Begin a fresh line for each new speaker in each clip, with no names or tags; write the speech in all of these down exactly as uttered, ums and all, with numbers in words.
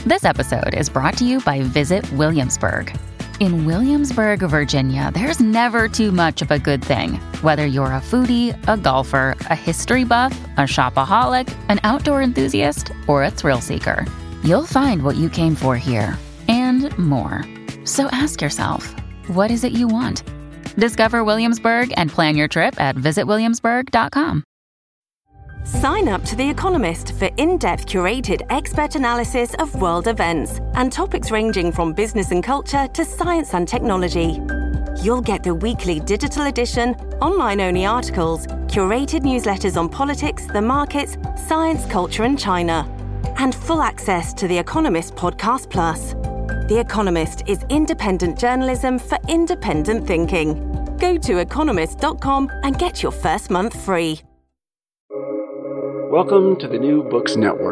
This episode is brought to you by Visit Williamsburg. In Williamsburg, Virginia, there's never too much of a good thing. Whether you're a foodie, a golfer, a history buff, a shopaholic, an outdoor enthusiast, or a thrill seeker, you'll find what you came for here and more. So ask yourself, what is it you want? Discover Williamsburg and plan your trip at visit williamsburg dot com.
Sign up to The Economist for in-depth curated expert analysis of world events and topics ranging from business and culture to science and technology. You'll get the weekly digital edition, online-only articles, curated newsletters on politics, the markets, science, culture, and China, and full access to The Economist Podcast Plus. The Economist is independent journalism for independent thinking. Go to economist dot com and get your first month free.
Welcome to the New Books Network.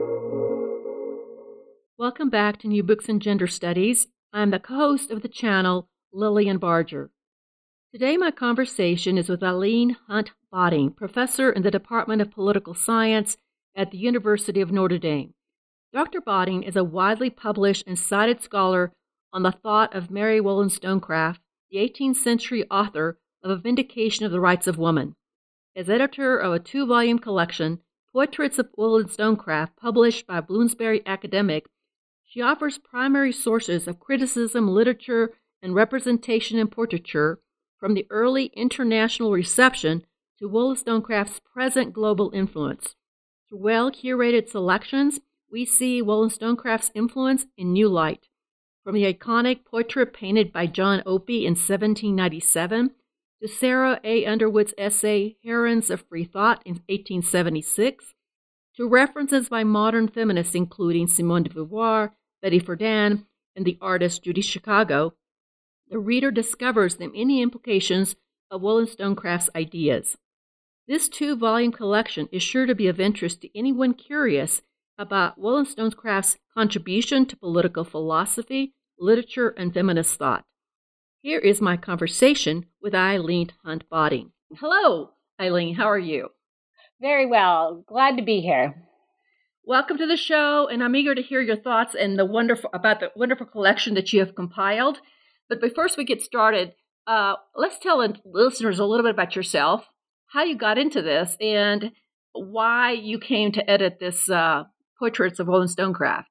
Welcome back to New Books in Gender Studies. I'm the co-host of the channel, Lillian Barger. Today my conversation is with Eileen Hunt Botting, professor in the Department of Political Science at the University of Notre Dame. Doctor Botting is a widely published and cited scholar on the thought of Mary Wollstonecraft, the eighteenth century author of A Vindication of the Rights of Woman. As editor of a two-volume collection, Portraits of Wollstonecraft, published by Bloomsbury Academic, she offers primary sources of criticism, literature, and representation in portraiture from the early international reception to Wollstonecraft's present global influence. Through well-curated selections, we see Wollstonecraft's influence in new light. From the iconic portrait painted by John Opie in seventeen ninety-seven to Sarah A. Underwood's essay Herons of Free Thought in eighteen seventy-six, to references by modern feminists including Simone de Beauvoir, Betty Friedan, and the artist Judy Chicago, the reader discovers the many implications of Wollstonecraft's ideas. This two-volume collection is sure to be of interest to anyone curious about Wollstonecraft's contribution to political philosophy, literature, and feminist thought. Here is my conversation with Eileen Hunt Botting. Hello, Eileen. How are you?
Very well. Glad to be here.
Welcome to the show, and I'm eager to hear your thoughts and the wonderful about the wonderful collection that you have compiled. But before we get started, uh, let's tell the listeners a little bit about yourself, how you got into this, and why you came to edit this uh, Portraits of Wollstonecraft.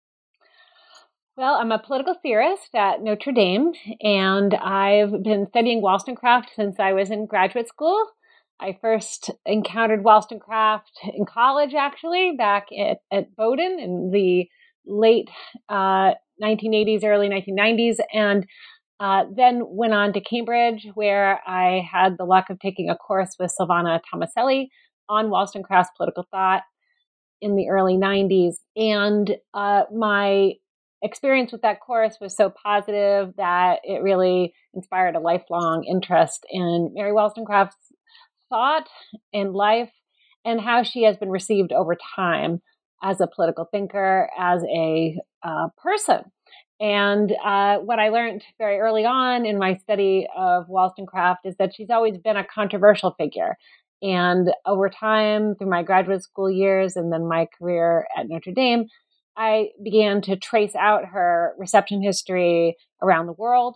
Well, I'm a political theorist at Notre Dame, and I've been studying Wollstonecraft since I was in graduate school. I first encountered Wollstonecraft in college, actually, back at, at Bowdoin in the late uh, nineteen eighties, early nineteen nineties, and uh, then went on to Cambridge, where I had the luck of taking a course with Silvana Tomaselli on Wollstonecraft's political thought in the early nineties. And uh, my experience with that course was so positive that it really inspired a lifelong interest in Mary Wollstonecraft's thought and life and how she has been received over time as a political thinker, as a uh, person. And uh, what I learned very early on in my study of Wollstonecraft is that she's always been a controversial figure. And over time, through my graduate school years and then my career at Notre Dame, I began to trace out her reception history around the world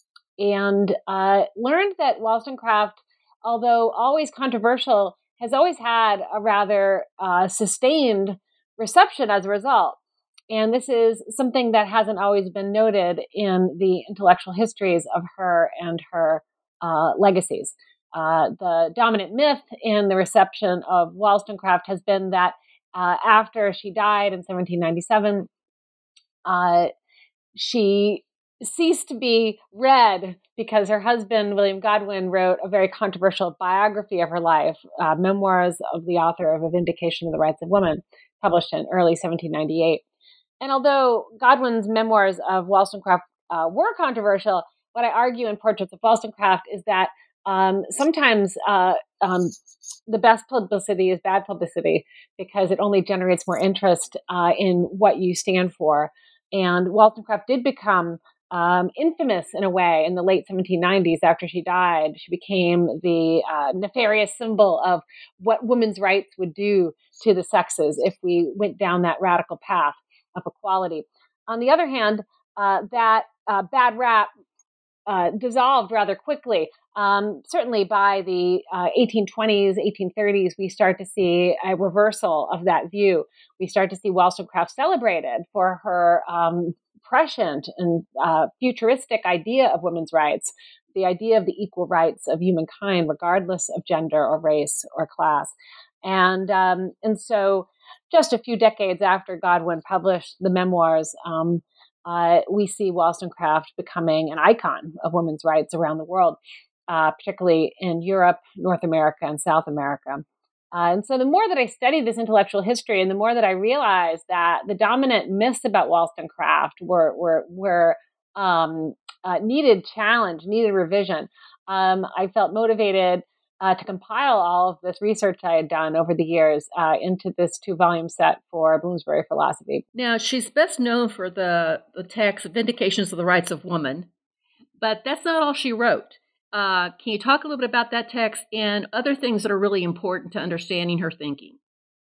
and uh, learned that Wollstonecraft, although always controversial, has always had a rather uh, sustained reception as a result. And this is something that hasn't always been noted in the intellectual histories of her and her uh, legacies. Uh, the dominant myth in the reception of Wollstonecraft has been that uh, after she died in seventeen ninety-seven, uh, she ceased to be read because her husband, William Godwin, wrote a very controversial biography of her life, uh, Memoirs of the Author of A Vindication of the Rights of Woman, published in early seventeen ninety-eight. And although Godwin's memoirs of Wollstonecraft uh, were controversial, what I argue in Portraits of Wollstonecraft is that um, sometimes uh, um, the best publicity is bad publicity because it only generates more interest uh, in what you stand for. And Wollstonecraft did become um, infamous in a way in the late seventeen nineties after she died. She became the uh, nefarious symbol of what women's rights would do to the sexes if we went down that radical path. of equality. On the other hand, uh, that uh, bad rap uh, dissolved rather quickly. Um, certainly by the uh, eighteen twenties, eighteen thirties, we start to see a reversal of that view. We start to see Wollstonecraft celebrated for her um, prescient and uh, futuristic idea of women's rights, the idea of the equal rights of humankind, regardless of gender or race or class. And um, and so just a few decades after Godwin published the memoirs, um, uh, we see Wollstonecraft becoming an icon of women's rights around the world, uh, particularly in Europe, North America, and South America. Uh, and so the more that I study this intellectual history, and the more that I realize that the dominant myths about Wollstonecraft were were were um, uh, needed challenge, needed revision, um, I felt motivated uh, to compile all of this research I had done over the years uh, into this two-volume set for Bloomsbury Philosophy.
Now, she's best known for the, the text Vindications of the Rights of Woman, but that's not all she wrote. Uh, can you talk a little bit about that text and other things that are really important to understanding her thinking?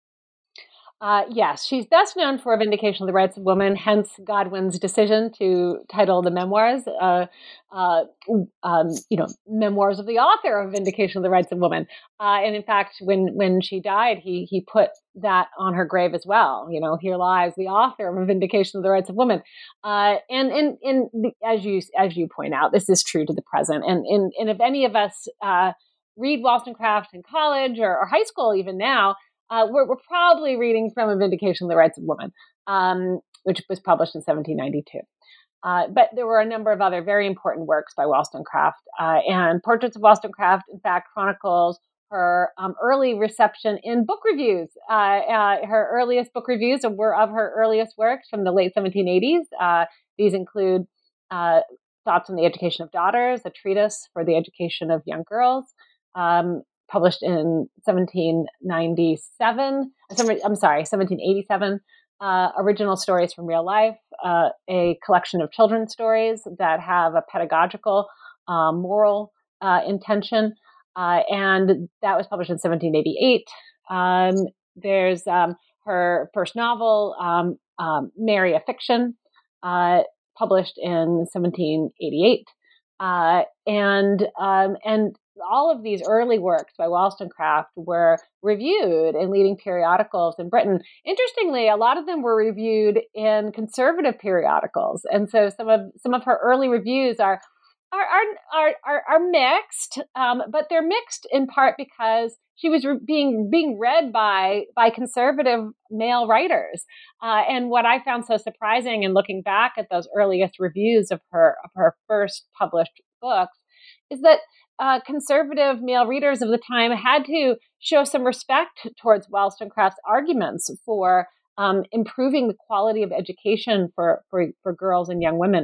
Uh, yes, she's best known for Vindication of the Rights of Women, hence Godwin's decision to title the memoirs, uh, uh, um, you know, memoirs of the author of Vindication of the Rights of Women. Uh, and in fact, when when she died, he he put that on her grave as well. You know, here lies the author of Vindication of the Rights of Women. Uh, and and and the, as you as you point out, this is true to the present. And and and if any of us uh, read Wollstonecraft in college or, or high school, even now. Uh, we're, we're probably reading from A Vindication of the Rights of Women, um, which was published in seventeen ninety-two. Uh, but there were a number of other very important works by Wollstonecraft. Uh, and Portraits of Wollstonecraft, in fact, chronicles her um, early reception in book reviews. Uh, uh, her earliest book reviews were of her earliest works from the late seventeen eighties. Uh, these include uh, Thoughts on the Education of Daughters, a treatise for the education of young girls, um, published in seventeen ninety-seven, I'm sorry, seventeen eighty-seven, uh, Original Stories from Real Life, uh, a collection of children's stories that have a pedagogical, uh, moral uh, intention, uh, and that was published in seventeen eighty-eight. Um, there's um, her first novel, um, um, Mary, a Fiction, uh, published in seventeen eighty-eight, uh, and um, and all of these early works by Wollstonecraft were reviewed in leading periodicals in Britain. Interestingly, a lot of them were reviewed in conservative periodicals, and so some of some of her early reviews are are are are, are mixed, um, but they're mixed in part because she was re- being being read by by conservative male writers. Uh, and what I found so surprising in looking back at those earliest reviews of her of her first published books is that Uh, conservative male readers of the time had to show some respect towards Wollstonecraft's arguments for um, improving the quality of education for, for, for girls and young women.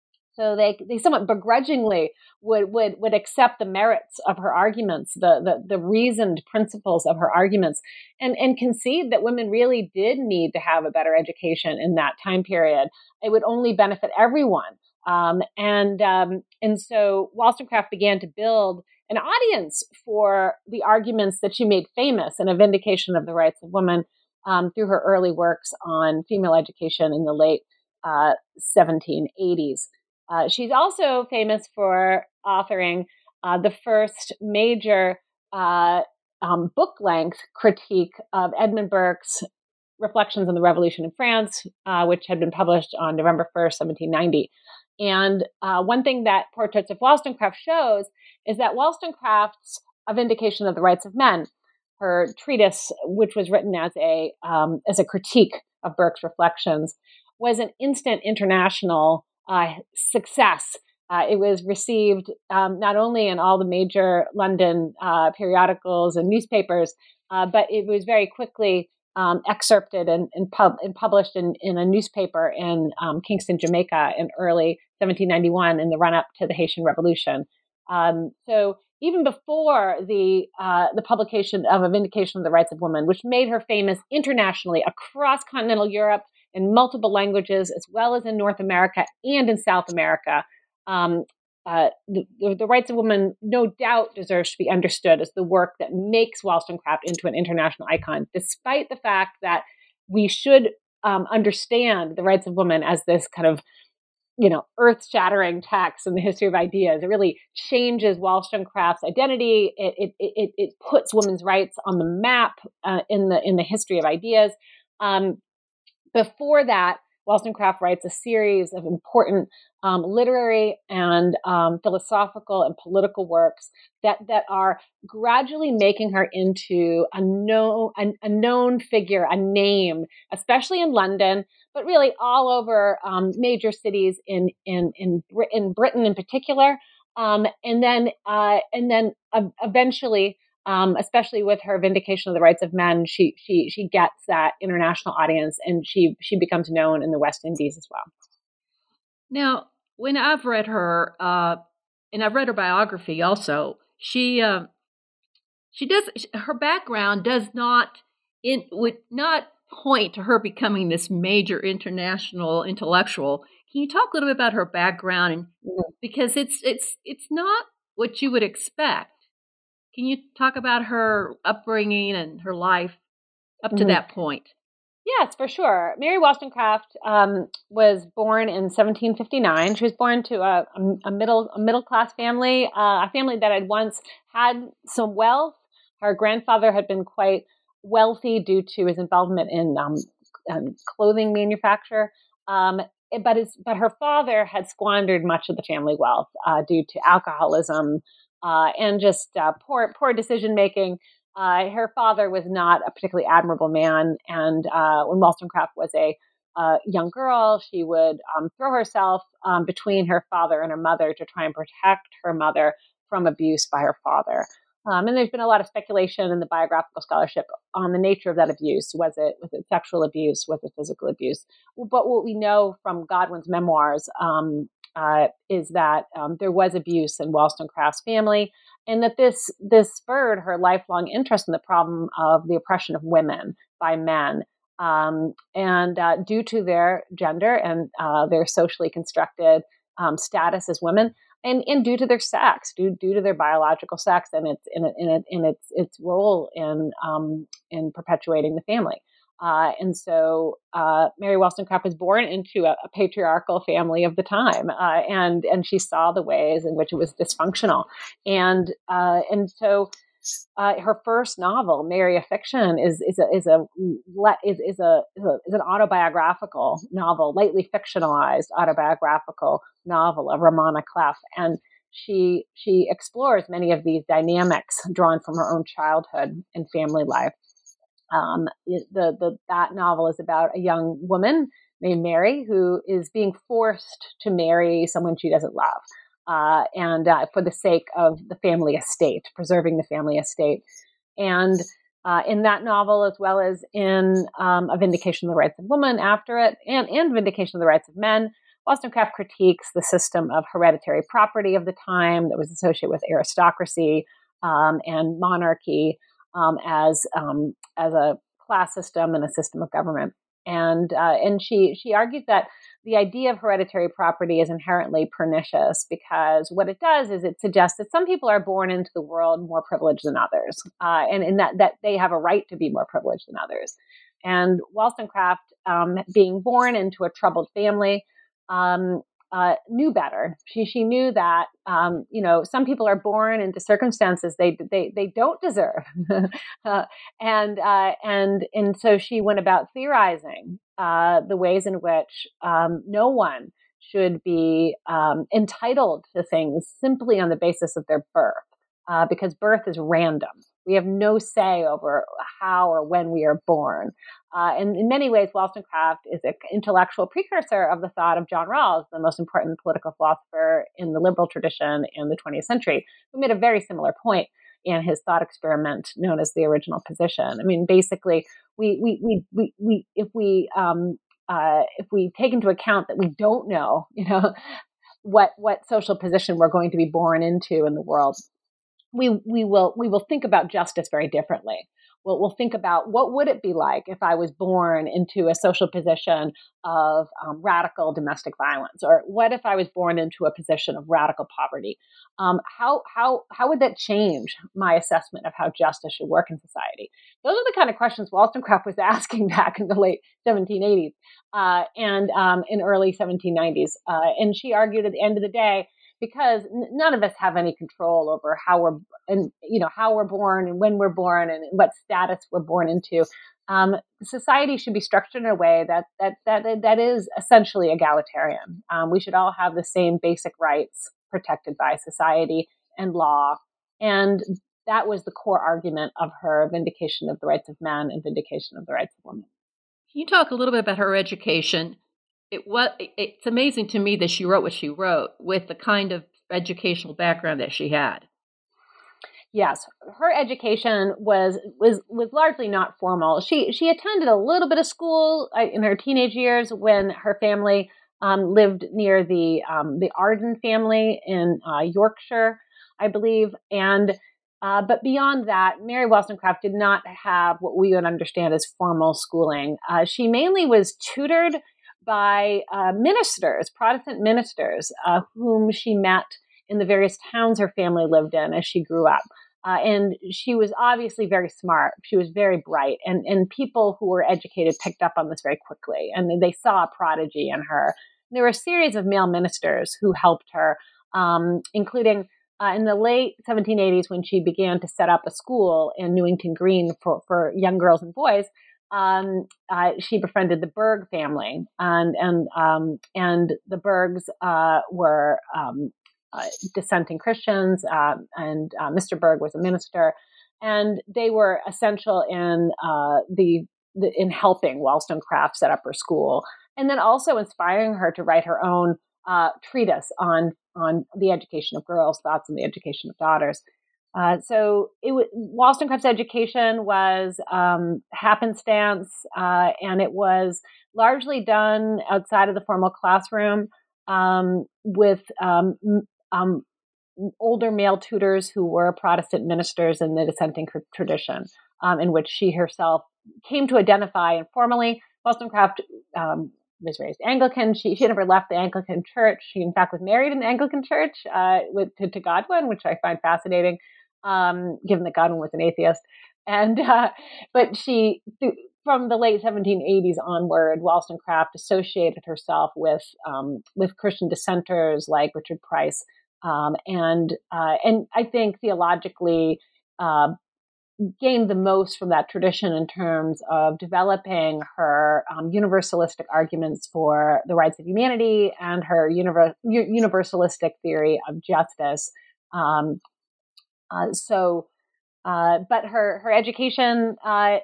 So they they somewhat begrudgingly would would would accept the merits of her arguments, the the, the reasoned principles of her arguments, and, and concede that women really did need to have a better education in that time period. It would only benefit everyone. Um, and um, and so Wollstonecraft began to build an audience for the arguments that she made famous in A Vindication of the Rights of Women um, through her early works on female education in the late uh, seventeen eighties. Uh, she's also famous for authoring uh, the first major uh, um, book-length critique of Edmund Burke's Reflections on the Revolution in France, uh, which had been published on November first, seventeen ninety. And uh, one thing that Portraits of Wollstonecraft shows is that Wollstonecraft's A Vindication of the Rights of Men, her treatise, which was written as a um, as a critique of Burke's reflections, was an instant international uh, success. Uh, it was received um, not only in all the major London uh, periodicals and newspapers, uh, but it was very quickly Um, excerpted and, and, pub- and published in, in a newspaper in um, Kingston, Jamaica in early seventeen ninety-one in the run-up to the Haitian Revolution. Um, so even before the uh, the publication of A Vindication of the Rights of Women, which made her famous internationally across continental Europe in multiple languages, as well as in North America and in South America, um, Uh, the, the Rights of Women, no doubt, deserves to be understood as the work that makes Wollstonecraft into an international icon, despite the fact that we should um, understand the rights of women as this kind of, you know, earth-shattering text in the history of ideas. It really changes Wollstonecraft's identity. It it it, it puts women's rights on the map uh, in the in the history of ideas. Um, before that, Wollstonecraft writes a series of important um, literary and um, philosophical and political works that that are gradually making her into a known a, a known figure, a name, especially in London, but really all over um, major cities in in in, Brit- in Britain in particular, um, and then uh, and then uh, eventually. Um, especially with her vindication of the rights of men, she she she gets that international audience, and she she becomes known in the West Indies as well.
Now, when I've read her, uh, and I've read her biography also, she uh, she does her background does not in would not point to her becoming this major international intellectual. Can you talk a little bit about her background, and mm-hmm. because it's it's it's not what you would expect. Can you talk about her upbringing and her life up to mm-hmm. that point?
Yes, for sure. Mary Wollstonecraft um, was born in seventeen fifty-nine. She was born to a, a middle a middle class family, uh, a family that had once had some wealth. Her grandfather had been quite wealthy due to his involvement in um, um, clothing manufacture. Um, but his but her father had squandered much of the family wealth uh, due to alcoholism. Uh, and just uh, poor poor decision making. Uh, her father was not a particularly admirable man, and uh, when Wollstonecraft was a uh, young girl, she would um, throw herself um, between her father and her mother to try and protect her mother from abuse by her father. Um, and there's been a lot of speculation in the biographical scholarship on the nature of that abuse. Was it was it sexual abuse? Was it physical abuse? But what we know from Godwin's memoirs. Um, Uh, is that um, there was abuse in Wollstonecraft's family, and that this this spurred her lifelong interest in the problem of the oppression of women by men, um, and uh, due to their gender and uh, their socially constructed um, status as women, and, and due to their sex, due due to their biological sex, and its in, in, in its its role in um, in perpetuating the family. Uh, and so uh, Mary Wollstonecraft was born into a, a patriarchal family of the time, uh, and and she saw the ways in which it was dysfunctional, and uh, and so uh, her first novel, Mary, a Fiction, is is a is a is, is a is an autobiographical novel, lightly fictionalized autobiographical novel of Ramona Cleff, and she she explores many of these dynamics drawn from her own childhood and family life. Um, the, the, that novel is about a young woman named Mary who is being forced to marry someone she doesn't love, uh, and uh, for the sake of the family estate, preserving the family estate. And uh, in that novel, as well as in um, A Vindication of the Rights of Women after it, and, and Vindication of the Rights of Men, Wollstonecraft critiques the system of hereditary property of the time that was associated with aristocracy um, and monarchy, Um, as um, as a class system and a system of government, and uh, and she she argued that the idea of hereditary property is inherently pernicious because what it does is it suggests that some people are born into the world more privileged than others, uh, and in that that they have a right to be more privileged than others. And Wollstonecraft, um, being born into a troubled family, um, Uh, knew better. She she knew that um, you know some people are born into circumstances they they they don't deserve, uh, and uh, and and so she went about theorizing uh, the ways in which um, no one should be um, entitled to things simply on the basis of their birth, uh, because birth is random. We have no say over how or when we are born. Uh, and in many ways, Wollstonecraft is an intellectual precursor of the thought of John Rawls, the most important political philosopher in the liberal tradition in the twentieth century, who made a very similar point in his thought experiment known as the original position. I mean, basically, we we we we, we if we um, uh, if we take into account that we don't know, you know, what what social position we're going to be born into in the world, we we will we will think about justice very differently. we'll, we'll think about what would it be like if I was born into a social position of um, radical domestic violence, or what if I was born into a position of radical poverty? Um, how how how would that change my assessment of how justice should work in society? Those are the kind of questions Wollstonecraft was asking back in the late seventeen eighties uh, and um, in early seventeen nineties. Uh, and she argued at the end of the day, because n- none of us have any control over how we're, and you know, how we're born and when we're born and what status we're born into. Um, society should be structured in a way that that that that is essentially egalitarian. Um, we should all have the same basic rights protected by society and law, and that was the core argument of her vindication of the rights of men and vindication of the rights of women.
Can you talk a little bit about her education? It was, it's amazing to me that she wrote what she wrote with the kind of educational background that she had.
Yes, her education was was was largely not formal. She she attended a little bit of school in her teenage years when her family um, lived near the um, the Arden family in uh, Yorkshire, I believe, and uh, but beyond that, Mary Wollstonecraft did not have what we would understand as formal schooling. Uh, she mainly was tutored by uh, ministers, Protestant ministers, uh, whom she met in the various towns her family lived in as she grew up. Uh, and she was obviously very smart. She was very bright. And, and people who were educated picked up on this very quickly. And they saw a prodigy in her. There were a series of male ministers who helped her, um, including uh, in the late seventeen eighties when she began to set up a school in Newington Green for, for young girls and boys. Um, uh, she befriended the Berg family. And, and, um, and the Bergs uh, were um, Uh, dissenting Christians, uh, and uh, Mister Berg was a minister, and they were essential in uh, the, the in helping Wollstonecraft set up her school, and then also inspiring her to write her own uh, treatise on on the education of girls, thoughts on the education of daughters. Uh, so it w- Wollstonecraft's education was um, happenstance, uh, and it was largely done outside of the formal classroom um, with um, Um, older male tutors who were Protestant ministers in the dissenting tradition, um, in which she herself came to identify informally. Wollstonecraft um, was raised Anglican. She, she never left the Anglican church. She, in fact, was married in the Anglican church uh, with, to, to Godwin, which I find fascinating, um, given that Godwin was an atheist. And uh, but she, from the late seventeen eighties onward, Wollstonecraft associated herself with um, with Christian dissenters like Richard Price, um, and uh, and I think theologically uh, gained the most from that tradition in terms of developing her um, universalistic arguments for the rights of humanity and her univer- universalistic theory of justice. Um, uh, so. Uh, but her her education uh,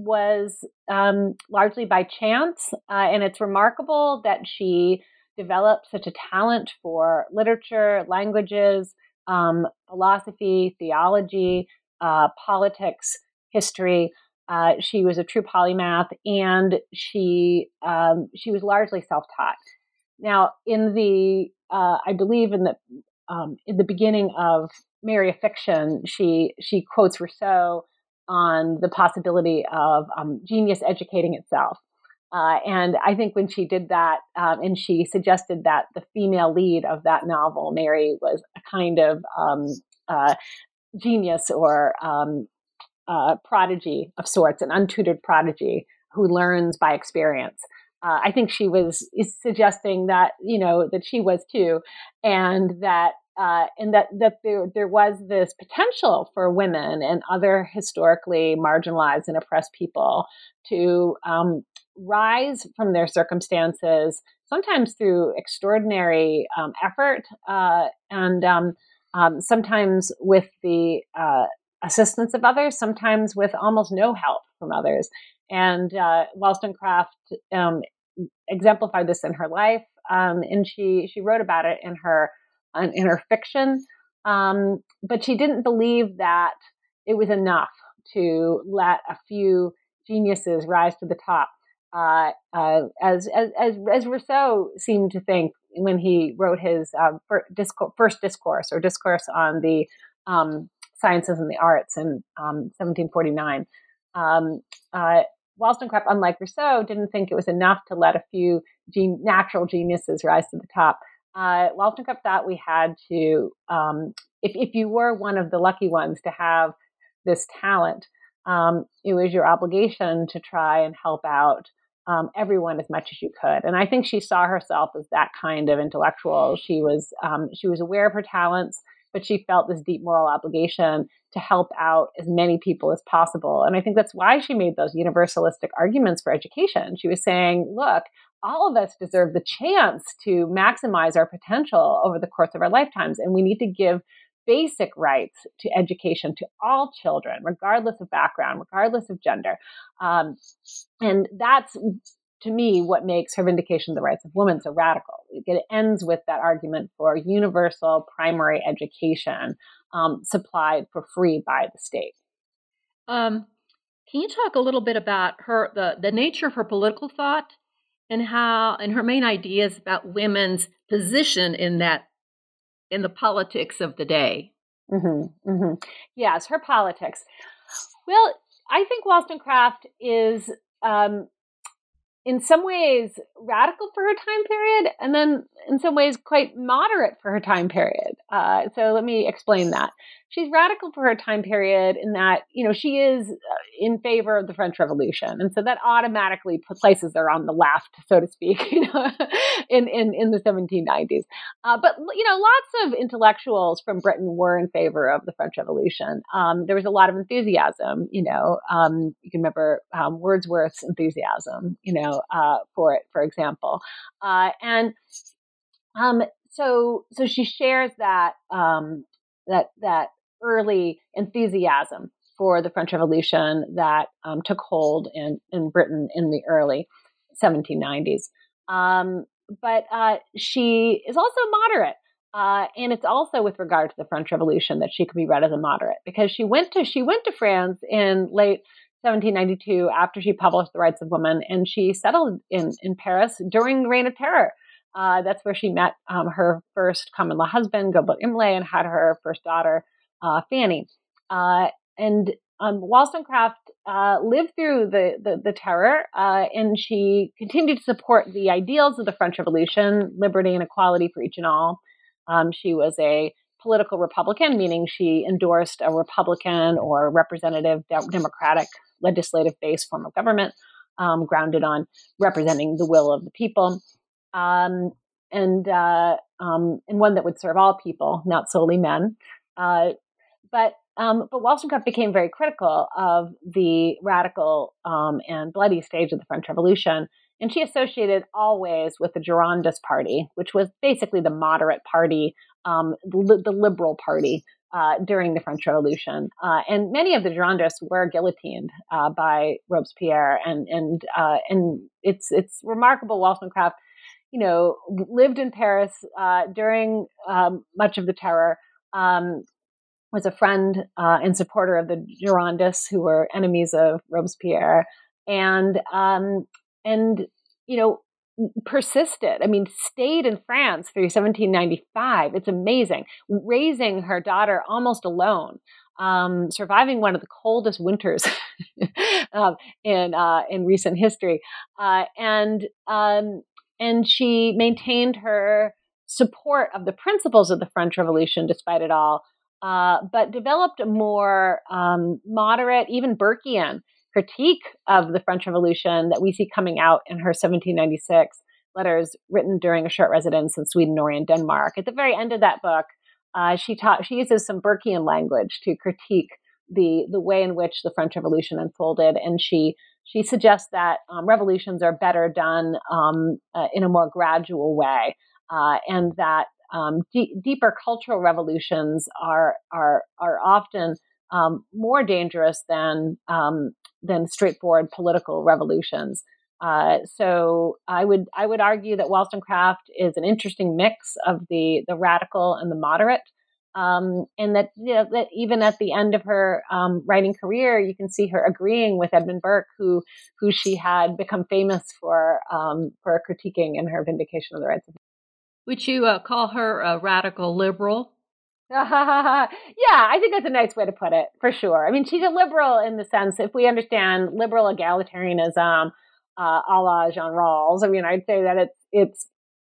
was um, largely by chance, uh, and it's remarkable that she developed such a talent for literature, languages, um, philosophy, theology, uh, politics, history. Uh, she was a true polymath, and she um, she was largely self-taught. Now, in the uh, I believe in the um, in the beginning of Mary of Fiction, she she quotes Rousseau on the possibility of um, genius educating itself. Uh, and I think when she did that, um, and she suggested that the female lead of that novel, Mary, was a kind of um, uh, genius or um, uh, prodigy of sorts, an untutored prodigy who learns by experience. Uh, I think she was suggesting that, you know, that she was too, and that Uh, and that, that there, there was this potential for women and other historically marginalized and oppressed people to um, rise from their circumstances, sometimes through extraordinary um, effort uh, and um, um, sometimes with the uh, assistance of others, sometimes with almost no help from others. And uh, Wollstonecraft um, exemplified this in her life, um, and she, she wrote about it in her in her fiction, um, but she didn't believe that it was enough to let a few geniuses rise to the top, uh, uh, as, as as as Rousseau seemed to think when he wrote his uh, first discourse or discourse on the um, sciences and the arts in um, seventeen forty-nine. um, uh, Wollstonecraft, unlike Rousseau, didn't think it was enough to let a few gen- natural geniuses rise to the top. Uh, Wollstonecraft thought we had to, um, if, if you were one of the lucky ones to have this talent, um, it was your obligation to try and help out um, everyone as much as you could. And I think she saw herself as that kind of intellectual. She was um, she was aware of her talents, but she felt this deep moral obligation to help out as many people as possible. And I think that's why she made those universalistic arguments for education. She was saying, look, all of us deserve the chance to maximize our potential over the course of our lifetimes. And we need to give basic rights to education to all children, regardless of background, regardless of gender. Um, and that's, to me, what makes her vindication of the rights of women so radical. It ends with that argument for universal primary education um, supplied for free by the state.
Um, can you talk a little bit about her, the, the nature of her political thought and how, and her main ideas about women's position in that, in the politics of the day?
Mm-hmm, mm-hmm. Yes, her politics. Well, I think Wollstonecraft is, um, in some ways, radical for her time period, and then in some ways quite moderate for her time period. Uh, so let me explain that. She's radical for her time period in that, you know, she is in favor of the French Revolution. And so that automatically places her on the left, so to speak, you know, in, in, in the seventeen nineties. Uh, but, you know, lots of intellectuals from Britain were in favor of the French Revolution. Um, there was a lot of enthusiasm, you know, um, you can remember um, Wordsworth's enthusiasm, you know, uh, for it, for example. Uh, and um, so so she shares that um, that that early enthusiasm for the French Revolution that um, took hold in, in Britain in the early seventeen nineties. Um, but uh, she is also moderate. Uh, and it's also with regard to the French Revolution that she could be read as a moderate, because she went to she went to France in late seventeen ninety-two after she published The Rights of Women, and she settled in, in Paris during the Reign of Terror. Uh, that's where she met um, her first common law husband, Gilbert Imlay, and had her first daughter, uh, Fanny. Uh, and um, Wollstonecraft uh, lived through the, the, the terror, uh, and she continued to support the ideals of the French Revolution, liberty and equality for each and all. Um, she was a political Republican, meaning she endorsed a Republican or representative de- democratic legislative-based form of government, um, grounded on representing the will of the people. Um, and uh, um, and one that would serve all people, not solely men. Uh, but um, but Wollstonecraft became very critical of the radical um, and bloody stage of the French Revolution, and she associated always with the Girondist Party, which was basically the moderate party, um, the, the liberal party uh, during the French Revolution. Uh, and many of the Girondists were guillotined uh, by Robespierre, and and uh, and it's it's remarkable. Wollstonecraft, you know, lived in Paris uh, during um, much of the terror, um, was a friend uh, and supporter of the Girondists, who were enemies of Robespierre, and um, and you know, persisted. I mean, stayed in France through seventeen ninety-five. It's amazing, raising her daughter almost alone, um, surviving one of the coldest winters um, in uh, in recent history, uh, and. Um, And she maintained her support of the principles of the French Revolution despite it all, uh, but developed a more um, moderate, even Burkean critique of the French Revolution that we see coming out in her seventeen ninety-six letters written during a short residence in Sweden, Norway, and Denmark. At the very end of that book, uh, she taught, she uses some Burkean language to critique the the way in which the French Revolution unfolded, and she She suggests that um, revolutions are better done um, uh, in a more gradual way, uh, and that um, d- deeper cultural revolutions are are are often um, more dangerous than um, than straightforward political revolutions. Uh, so I would I would argue that Wollstonecraft is an interesting mix of the the radical and the moderate. Um, and that, you know, that even at the end of her um, writing career, you can see her agreeing with Edmund Burke, who who she had become famous for um, for critiquing in her Vindication of the Rights of Women.
Would you uh, call her a radical liberal?
Yeah, I think that's a nice way to put it, for sure. I mean, she's a liberal in the sense, if we understand liberal egalitarianism, uh, a la Jean Rawls, I mean, I'd say that it's, it's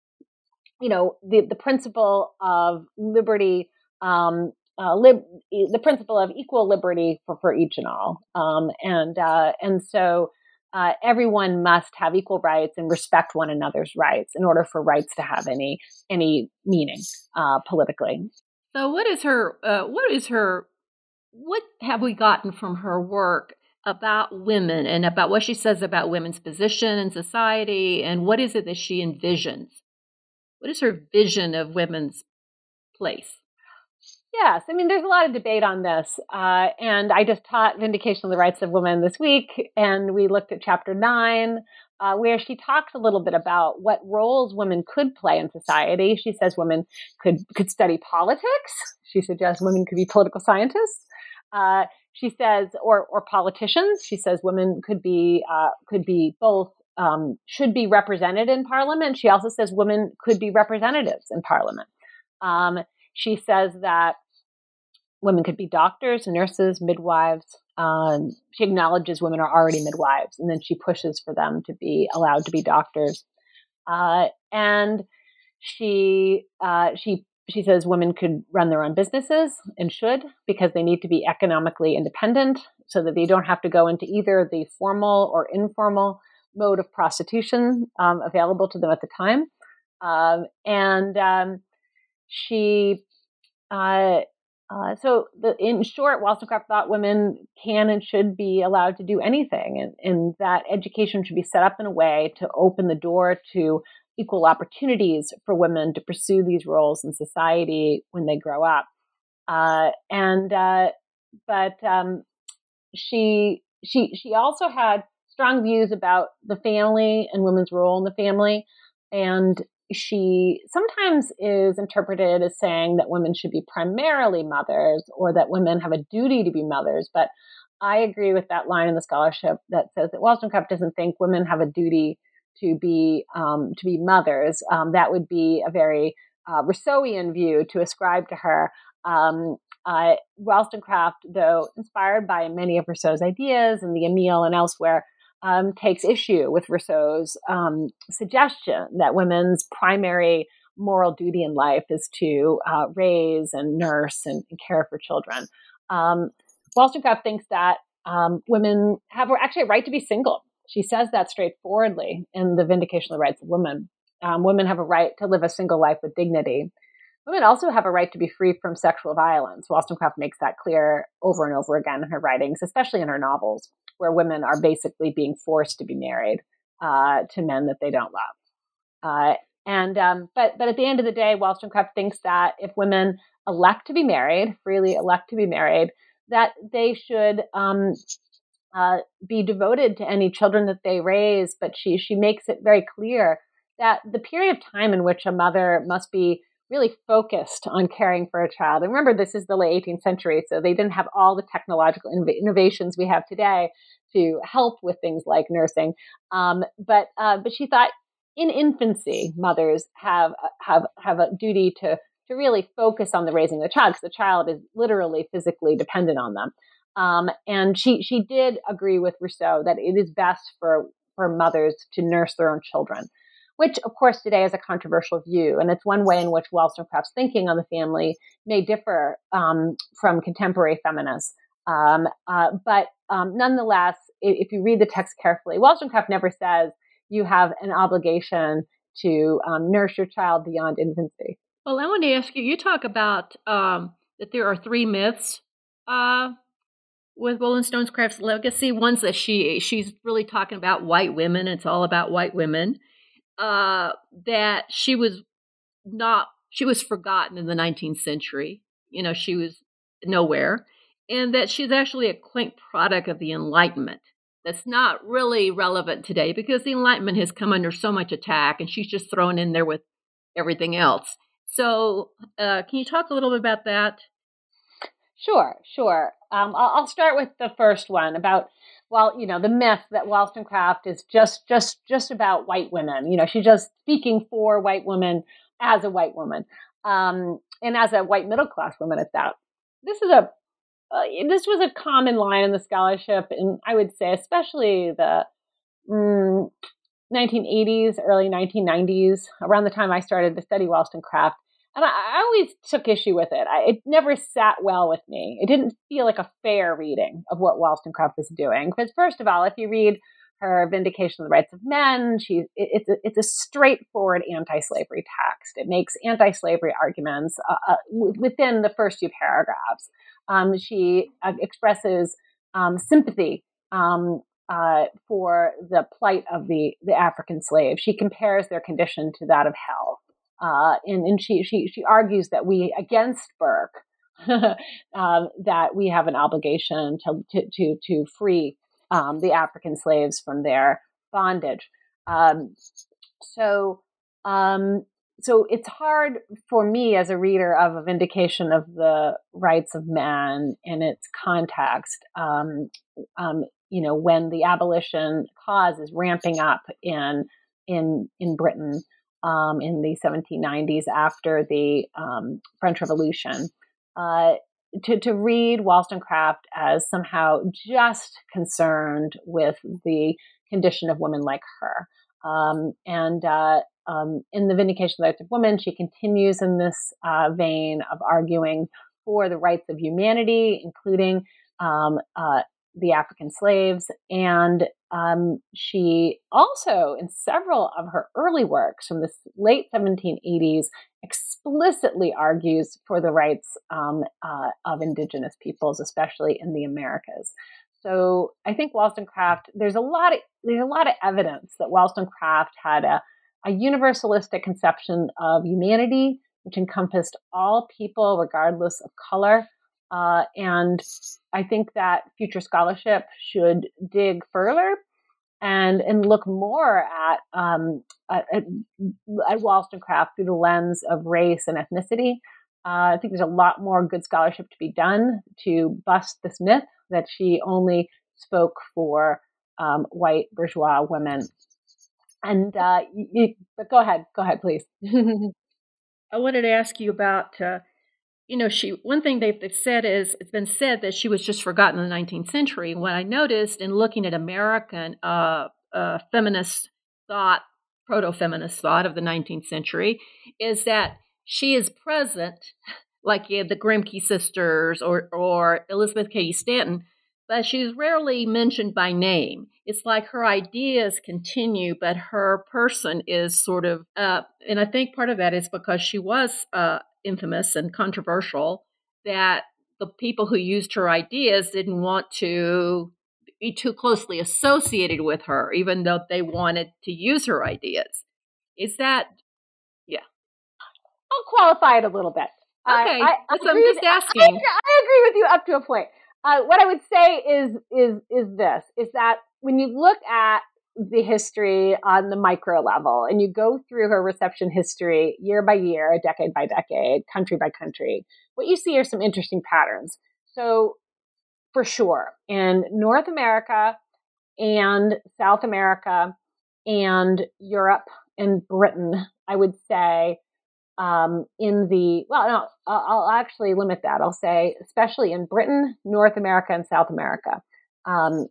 you know, the, the principle of liberty, um, uh, lib- the principle of equal liberty for, for each and all. Um, and, uh, and so uh, everyone must have equal rights and respect one another's rights in order for rights to have any, any meaning uh, politically.
So what is her, uh, what is her, what have we gotten from her work about women and about what she says about women's position in society, and what is it that she envisions? What is her vision of women's place?
Yes, I mean, there's a lot of debate on this, uh, and I just taught Vindication of the Rights of Women this week, and we looked at chapter nine, uh, where she talks a little bit about what roles women could play in society. She says women could could study politics. She suggests women could be political scientists. Uh, she says, or or politicians. She says women could be uh, could be both. Um, should be represented in Parliament. She also says women could be representatives in Parliament. Um, she says that women could be doctors, nurses, midwives. Um, she acknowledges women are already midwives, and then she pushes for them to be allowed to be doctors. Uh, and she uh, she she says women could run their own businesses and should, because they need to be economically independent, so that they don't have to go into either the formal or informal mode of prostitution um, available to them at the time. Um, and um, she, uh, uh, so the, in short, Wollstonecraft thought women can and should be allowed to do anything, and, and that education should be set up in a way to open the door to equal opportunities for women to pursue these roles in society when they grow up. Uh, and, uh, but um, she, she, she also had strong views about the family and women's role in the family. And she sometimes is interpreted as saying that women should be primarily mothers, or that women have a duty to be mothers. But I agree with that line in the scholarship that says that Wollstonecraft doesn't think women have a duty to be um, to be mothers. Um, that would be a very uh, Rousseauian view to ascribe to her. Um, uh, Wollstonecraft, though inspired by many of Rousseau's ideas in the Emile and elsewhere, Um, takes issue with Rousseau's um, suggestion that women's primary moral duty in life is to uh, raise and nurse and, and care for children. Um, Wollstonecraft thinks that um, women have actually a right to be single. She says that straightforwardly in the Vindication of the Rights of Women. Um, women have a right to live a single life with dignity. Women also have a right to be free from sexual violence. Wollstonecraft makes that clear over and over again in her writings, especially in her novels, where women are basically being forced to be married uh, to men that they don't love. Uh, and um, but but at the end of the day, Wollstonecraft thinks that if women elect to be married, freely elect to be married, that they should um, uh, be devoted to any children that they raise. But she she makes it very clear that the period of time in which a mother must be really focused on caring for a child. And remember, this is the late eighteenth century, so they didn't have all the technological inno- innovations we have today to help with things like nursing. Um, but uh, but she thought in infancy, mothers have have have a duty to to really focus on the raising of the child, because the child is literally physically dependent on them. Um, and she she did agree with Rousseau that it is best for for mothers to nurse their own children, which, of course, today is a controversial view. And it's one way in which Wollstonecraft's thinking on the family may differ um, from contemporary feminists. Um, uh, but um, nonetheless, if you read the text carefully, Wollstonecraft never says you have an obligation to um, nurse your child beyond infancy.
Well, I want to ask you, you talk about um, that there are three myths uh, with Wollstonecraft's legacy. One's that she she's really talking about white women. It's all about white women. Uh, that she was not, she was forgotten in the nineteenth century. You know, she was nowhere. And that she's actually a quaint product of the Enlightenment. That's not really relevant today because the Enlightenment has come under so much attack, and she's just thrown in there with everything else. So uh, can you talk a little bit about that?
Sure, sure. Um, I'll, I'll start with the first one about, well, you know, the myth that Wollstonecraft is just, just, just about white women. You know, she's just speaking for white women as a white woman. Um, and as a white middle class woman at that, this is a uh, this was a common line in the scholarship, and I would say especially the mm, nineteen eighties, early nineteen nineties, around the time I started to study Wollstonecraft. And I, I always took issue with it. I, it never sat well with me. It didn't feel like a fair reading of what Wollstonecraft was doing. Because first of all, if you read her Vindication of the Rights of Men, she, it, it's, a, it's a straightforward anti-slavery text. It makes anti-slavery arguments uh, uh, w- within the first few paragraphs. Um, she uh, expresses um, sympathy um, uh, for the plight of the, the African slave. She compares their condition to that of hell. Uh, and, and she, she, she argues that we, against Burke, um, that we have an obligation to, to, to, to free, um, the African slaves from their bondage. Um, so, um, so it's hard for me as a reader of a Vindication of the Rights of Man in its context, um, um, you know, when the abolition cause is ramping up in, in, in Britain, Um, in the seventeen nineties after the um, French Revolution, uh, to, to read Wollstonecraft as somehow just concerned with the condition of women like her. Um, and uh, um, in the Vindication of the Rights of Women, she continues in this uh, vein of arguing for the rights of humanity, including um, uh, the African slaves. And um, she also, in several of her early works from the late seventeen eighties, explicitly argues for the rights um, uh, of indigenous peoples, especially in the Americas. So I think Wollstonecraft, there's a lot of, there's a lot of evidence that Wollstonecraft had a, a universalistic conception of humanity, which encompassed all people regardless of color. Uh, and I think that future scholarship should dig further and and look more at, um, at, at Wollstonecraft through the lens of race and ethnicity. Uh, I think there's a lot more good scholarship to be done to bust this myth that she only spoke for um, white bourgeois women. And uh, you, but go ahead, go ahead, please.
I wanted to ask you about. Uh, You know, she. One thing they've, they've said is it's been said that she was just forgotten in the nineteenth century. What I noticed in looking at American uh, uh, feminist thought, proto-feminist thought of the nineteenth century, is that she is present, like you had the Grimke sisters or or Elizabeth Cady Stanton, but she's rarely mentioned by name. It's like her ideas continue, but her person is sort of. Uh, and I think part of that is because she was. Uh, infamous and controversial, that the people who used her ideas didn't want to be too closely associated with her, even though they wanted to use her ideas. Is that, yeah.
I'll qualify it a little bit.
Okay,
uh, I, I
so I'm just
with,
asking.
I, I agree with you up to a point. Uh, what I would say is, is, is this, is that when you look at the history on the micro level and you go through her reception history year by year, decade by decade, country by country, what you see are some interesting patterns. So for sure, in North America and South America and Europe and Britain, I would say um, in the, well, no, I'll, I'll actually limit that. I'll say, especially in Britain, North America, and South America. Um,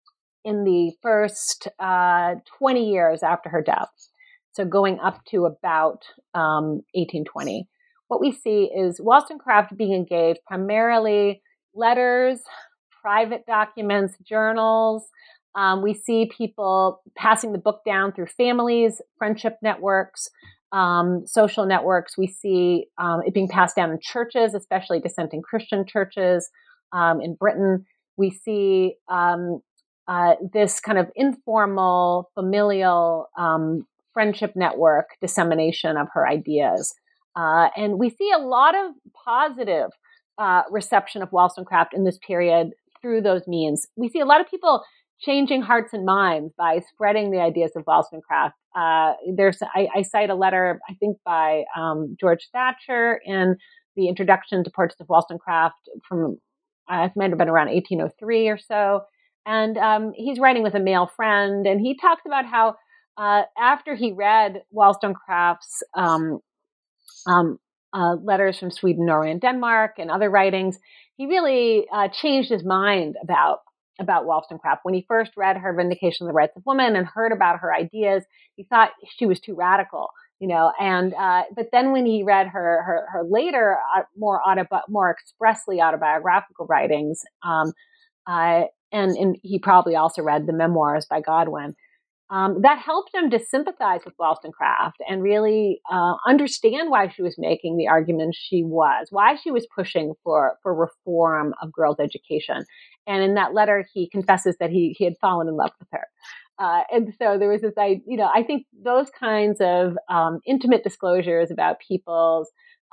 in the first uh, twenty years after her death, so going up to about um, eighteen twenty, what we see is Wollstonecraft being engaged primarily letters, private documents, journals. Um, we see people passing the book down through families, friendship networks, um, social networks. We see um, it being passed down in churches, especially dissenting Christian churches um, in Britain. We see um, Uh, this kind of informal, familial um, friendship network dissemination of her ideas. Uh, and we see a lot of positive uh, reception of Wollstonecraft in this period through those means. We see a lot of people changing hearts and minds by spreading the ideas of Wollstonecraft. Uh, there's, I, I cite a letter, I think, by um, George Thatcher in the introduction to Portraits of Wollstonecraft from, uh, it might have been around eighteen oh three or so. And um, he's writing with a male friend, and he talks about how uh, after he read Wollstonecraft's um, um, uh, letters from Sweden, Norway, and Denmark, and other writings, he really uh, changed his mind about about Wollstonecraft. When he first read her Vindication of the Rights of Women and heard about her ideas, he thought she was too radical, you know. And uh, but then when he read her her, her later uh, more autobi- more expressly autobiographical writings, um, uh, and and he probably also read the memoirs by Godwin. Um, that helped him to sympathize with Wollstonecraft and really uh, understand why she was making the arguments she was, why she was pushing for, for reform of girls' education. And in that letter, he confesses that he, he had fallen in love with her. Uh, and so there was this, I, you know, I think those kinds of um, intimate disclosures about people's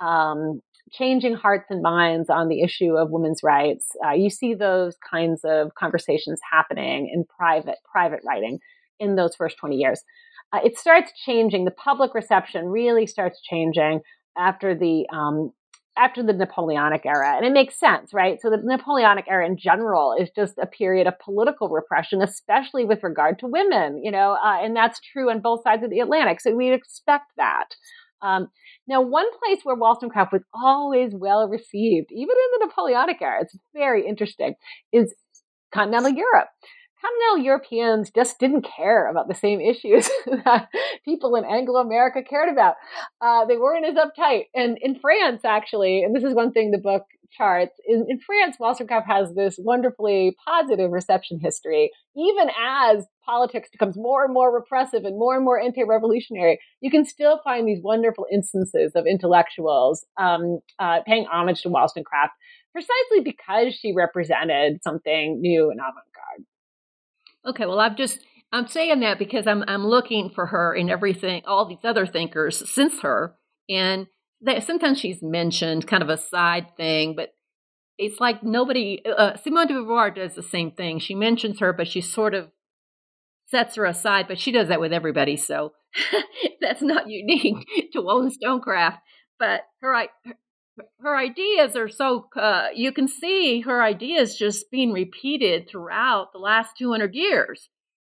um, changing hearts and minds on the issue of women's rights, uh, you see those kinds of conversations happening in private, private writing in those first twenty years. Uh, it starts changing. The public reception really starts changing after the um, after the Napoleonic era. And it makes sense, right? So the Napoleonic era in general is just a period of political repression, especially with regard to women, you know, uh, and that's true on both sides of the Atlantic. So we expect that. Um, now, one place where Wollstonecraft was always well received, even in the Napoleonic era, it's very interesting, is continental Europe. Continental Europeans just didn't care about the same issues that people in Anglo-America cared about. Uh, they weren't as uptight. And in France, actually, and this is one thing the book charts, in, in France, Wollstonecraft has this wonderfully positive reception history. Even as politics becomes more and more repressive and more and more anti-revolutionary, you can still find these wonderful instances of intellectuals um, uh, paying homage to Wollstonecraft precisely because she represented something new and avant-garde.
Okay, well, I'm just, I'm saying that because I'm I'm looking for her in everything, all these other thinkers since her. And that sometimes she's mentioned, kind of a side thing, but it's like nobody, uh, Simone de Beauvoir does the same thing. She mentions her, but she sort of sets her aside, but she does that with everybody. So that's not unique to Wollstonecraft. But her, her her ideas are so, uh, you can see her ideas just being repeated throughout the last two hundred years.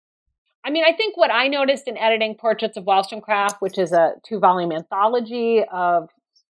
I mean, I think what I noticed in editing Portraits of Wollstonecraft, which is a two-volume anthology of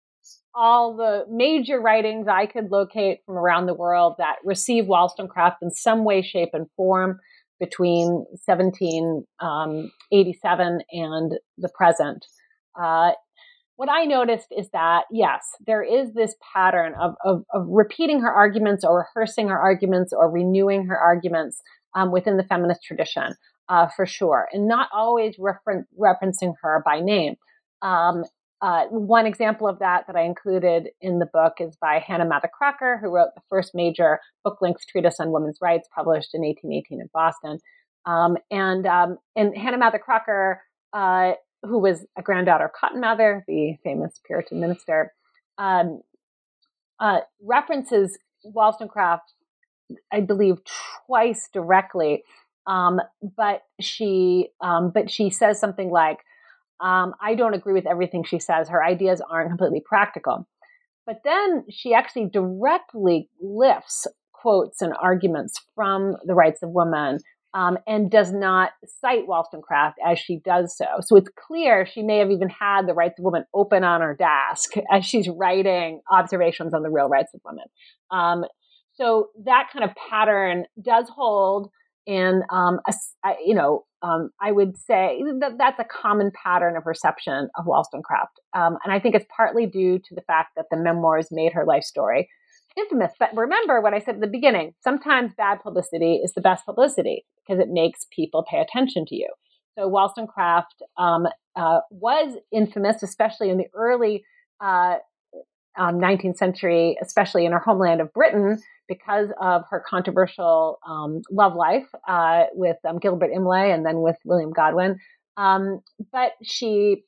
all the major writings I could locate from around the world that receive Wollstonecraft in some way, shape, and form between seventeen eighty-seven and the present, uh, what I noticed is that, yes, there is this pattern of, of, of repeating her arguments or rehearsing her arguments or renewing her arguments um, within the feminist tradition, uh, for sure, and not always refer- referencing her by name. Um, uh, one example of that that I included in the book is by Hannah Mather Crocker, who wrote the first major book-length treatise on women's rights, published in eighteen eighteen in Boston. Um, and, um, and Hannah Mather Crocker, uh, who was a granddaughter of Cotton Mather, the famous Puritan minister, um, uh, references Wollstonecraft, I believe, twice directly. Um, but she, um, but she says something like, um, "I don't agree with everything she says. Her ideas aren't completely practical." But then she actually directly lifts quotes and arguments from the Rights of Women. Um, and does not cite Wollstonecraft as she does so. So it's clear she may have even had the Rights of Women open on her desk as she's writing observations on the real rights of women. Um, so that kind of pattern does hold. And, um, a, you know, um, I would say that that's a common pattern of reception of Wollstonecraft. Um, and I think it's partly due to the fact that the memoirs made her life story infamous. But remember what I said at the beginning, sometimes bad publicity is the best publicity because it makes people pay attention to you. So Wollstonecraft um, uh, was infamous, especially in the early uh, um, nineteenth century, especially in her homeland of Britain, because of her controversial um, love life uh, with um, Gilbert Imlay and then with William Godwin. Um, but she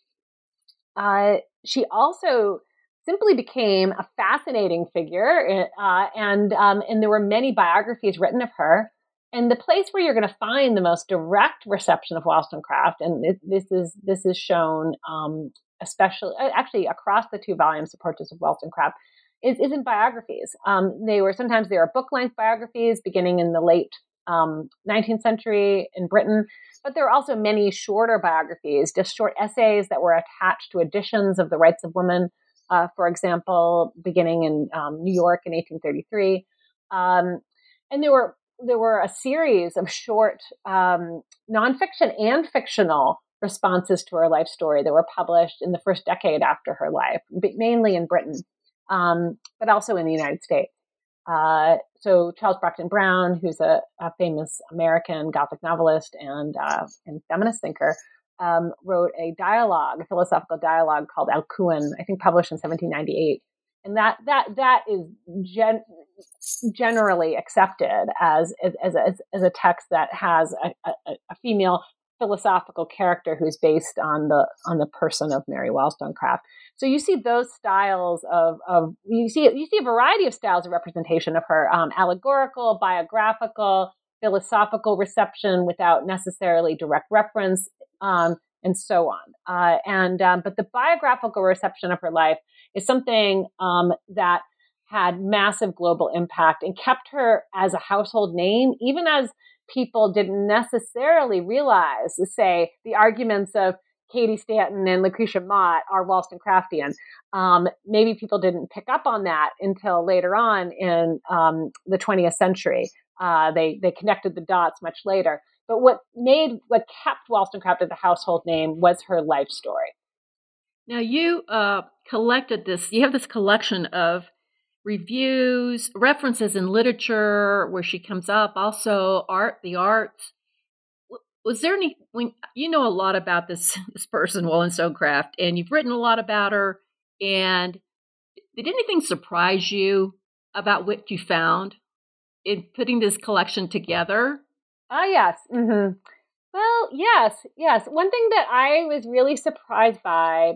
uh, she also simply became a fascinating figure, uh, and um, and there were many biographies written of her. And the place where you're going to find the most direct reception of Wollstonecraft, and it, this is this is shown um, especially actually across the two volumes of Portraits of Wollstonecraft, is, is in biographies. Um, they were sometimes they were book-length biographies beginning in the late um, nineteenth century in Britain, but there are also many shorter biographies, just short essays that were attached to editions of the Rights of Women. uh, for example, beginning in um, New York in eighteen thirty-three. Um, and there were there were a series of short um, nonfiction and fictional responses to her life story that were published in the first decade after her life, mainly in Britain, um, but also in the United States. Uh, so Charles Brockden Brown, who's a, a famous American Gothic novelist and, uh, and feminist thinker, um, wrote a dialogue, a philosophical dialogue called Alcuin, I think published in seventeen ninety-eight. And that that that is gen- generally accepted as as, as as a text that has a, a, a female philosophical character who's based on the on the person of Mary Wollstonecraft. So you see those styles of of you see you see a variety of styles of representation of her, um, allegorical, biographical, philosophical reception without necessarily direct reference, um, and so on. Uh, and um, but the biographical reception of her life is something um, that had massive global impact and kept her as a household name, even as people didn't necessarily realize, say, the arguments of Katie Stanton and Lucretia Mott are Wollstonecraftian. Um, maybe people didn't pick up on that until later on in um, the twentieth century. Uh, they they connected the dots much later. But what made what kept Wollstonecraft as a household name was her life story.
Now you uh, collected this. You have this collection of reviews, references in literature where she comes up, also art, the arts. Was there any, when you know a lot about this, this person, Wollstonecraft, and you've written a lot about her, and did anything surprise you about what you found in putting this collection together?
Ah, yes. Mm-hmm. Well, yes, yes. One thing that I was really surprised by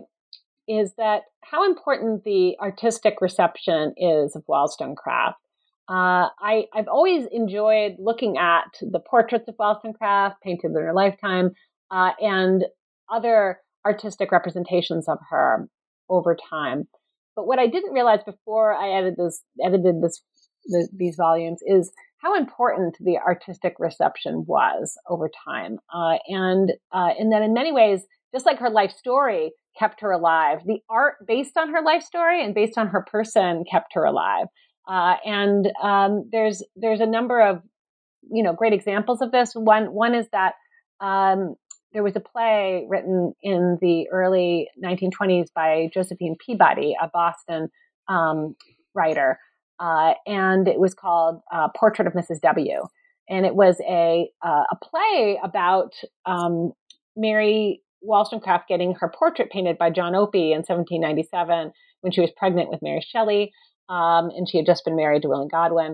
is that how important the artistic reception is of Wollstonecraft. Uh, I, I've always enjoyed looking at the portraits of Wollstonecraft painted in her lifetime, uh, and other artistic representations of her over time. But what I didn't realize before I edited this, edited this, the, these volumes is how important the artistic reception was over time, uh, and uh, and that in many ways, just like her life story kept her alive, the art based on her life story and based on her person kept her alive. Uh, and um, there's there's a number of you know great examples of this. One one is that um, there was a play written in the early nineteen twenties by Josephine Peabody, a Boston um, writer, uh, and it was called uh, Portrait of Missus W. And it was a uh, a play about um, Mary Wollstonecraft getting her portrait painted by John Opie in seventeen ninety-seven when she was pregnant with Mary Shelley. Um, and she had just been married to William Godwin.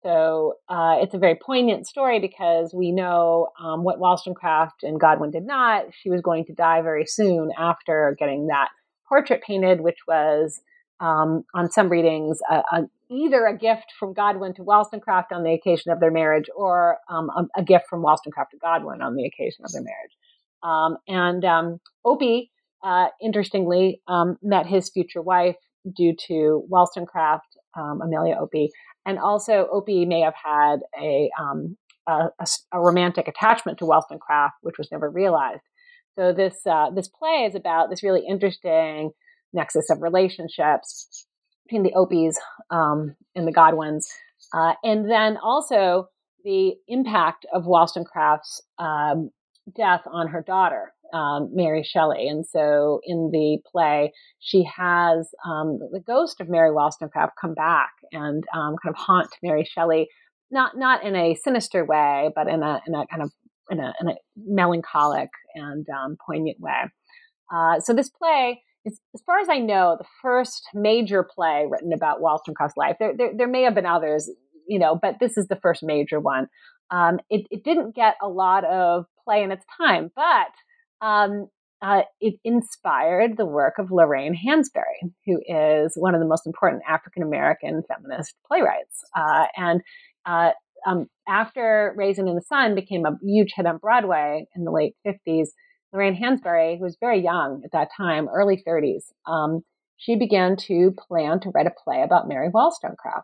So uh, it's a very poignant story because we know um, what Wollstonecraft and Godwin did not. She was going to die very soon after getting that portrait painted, which was, um, on some readings, a, a, either a gift from Godwin to Wollstonecraft on the occasion of their marriage, or um, a, a gift from Wollstonecraft to Godwin on the occasion of their marriage. Um, and um, Opie, uh, interestingly, um, met his future wife due to Wollstonecraft, um, Amelia Opie, and also Opie may have had a, um, a, a, a romantic attachment to Wollstonecraft, which was never realized. So this uh, this play is about this really interesting nexus of relationships between the Opies um, and the Godwins, uh, and then also the impact of Wollstonecraft's um, death on her daughter, um, Mary Shelley. And so in the play, she has um, the ghost of Mary Wollstonecraft come back and um, kind of haunt Mary Shelley, not not in a sinister way, but in a in a kind of in a, in a melancholic and um, poignant way. Uh, so this play is, as far as I know, the first major play written about Wollstonecraft's life. There, there, there may have been others, you know, but this is the first major one. Um, it, it didn't get a lot of play in its time, but um, uh, it inspired the work of Lorraine Hansberry, who is one of the most important African-American feminist playwrights. Uh, and uh, um, after Raisin in the Sun became a huge hit on Broadway in the late fifties, Lorraine Hansberry, who was very young at that time, early thirties, um, she began to plan to write a play about Mary Wollstonecraft.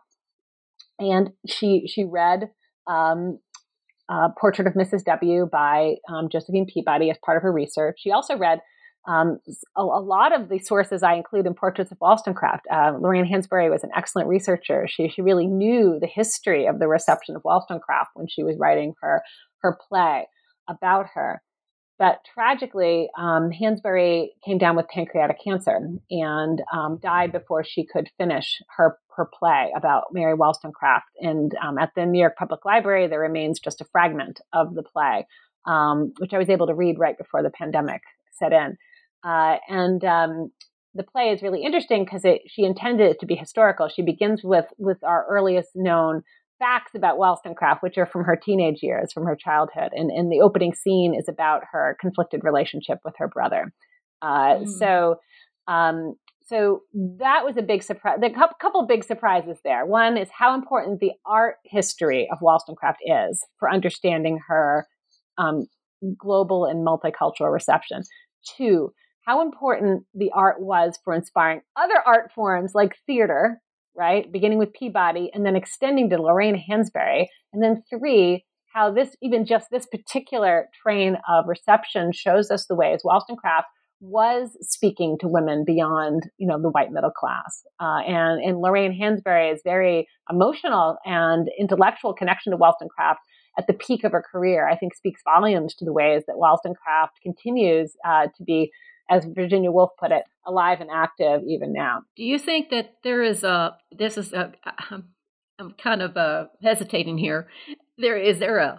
And she she read um, uh, Portrait of Missus W by um, Josephine Peabody as part of her research. She also read Um, a, a lot of the sources I include in Portraits of Wollstonecraft. Uh, Lorraine Hansberry was an excellent researcher. She she really knew the history of the reception of Wollstonecraft when she was writing her her play about her. But tragically, um, Hansberry came down with pancreatic cancer and um, died before she could finish her, her play about Mary Wollstonecraft. And um, at the New York Public Library, there remains just a fragment of the play, um, which I was able to read right before the pandemic set in. Uh, and um, the play is really interesting because she intended it to be historical. She begins with, with our earliest known facts about Wollstonecraft, which are from her teenage years, from her childhood. And, and the opening scene is about her conflicted relationship with her brother. Uh, mm. So um, so that was a big surprise. There are a couple of big surprises there. One is how important the art history of Wollstonecraft is for understanding her um, global and multicultural reception. Two, how important the art was for inspiring other art forms like theater, right? Beginning with Peabody and then extending to Lorraine Hansberry. And then three, how this, even just this particular train of reception shows us the ways Wollstonecraft was speaking to women beyond, you know, the white middle class. Uh, and, and Lorraine Hansberry's very emotional and intellectual connection to Wollstonecraft at the peak of her career, I think speaks volumes to the ways that Wollstonecraft continues uh, to be, as Virginia Woolf put it, alive and active even now.
Do you think that there is a, this is a, I'm kind of uh, hesitating here. There is there a,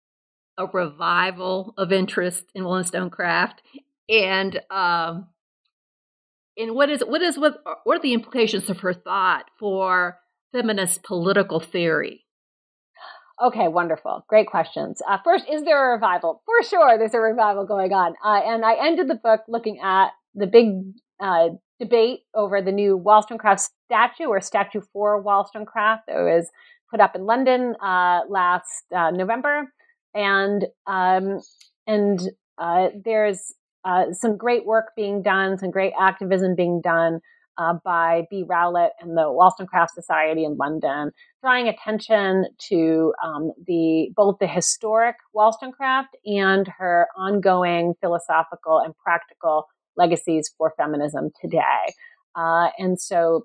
a revival of interest in Wollstonecraft? And, um, and what is, what is, what, what are the implications of her thought for feminist political theory?
Okay, wonderful. Great questions. Uh, first, is there a revival? For sure, there's a revival going on. Uh, and I ended the book looking at the big uh, debate over the new Wollstonecraft statue or statue for Wollstonecraft that was put up in London uh, last uh, November. And um, and uh, there's uh, some great work being done, some great activism being done Uh, by B. Rowlett and the Wollstonecraft Society in London, drawing attention to um, the both the historic Wollstonecraft and her ongoing philosophical and practical legacies for feminism today. Uh, and so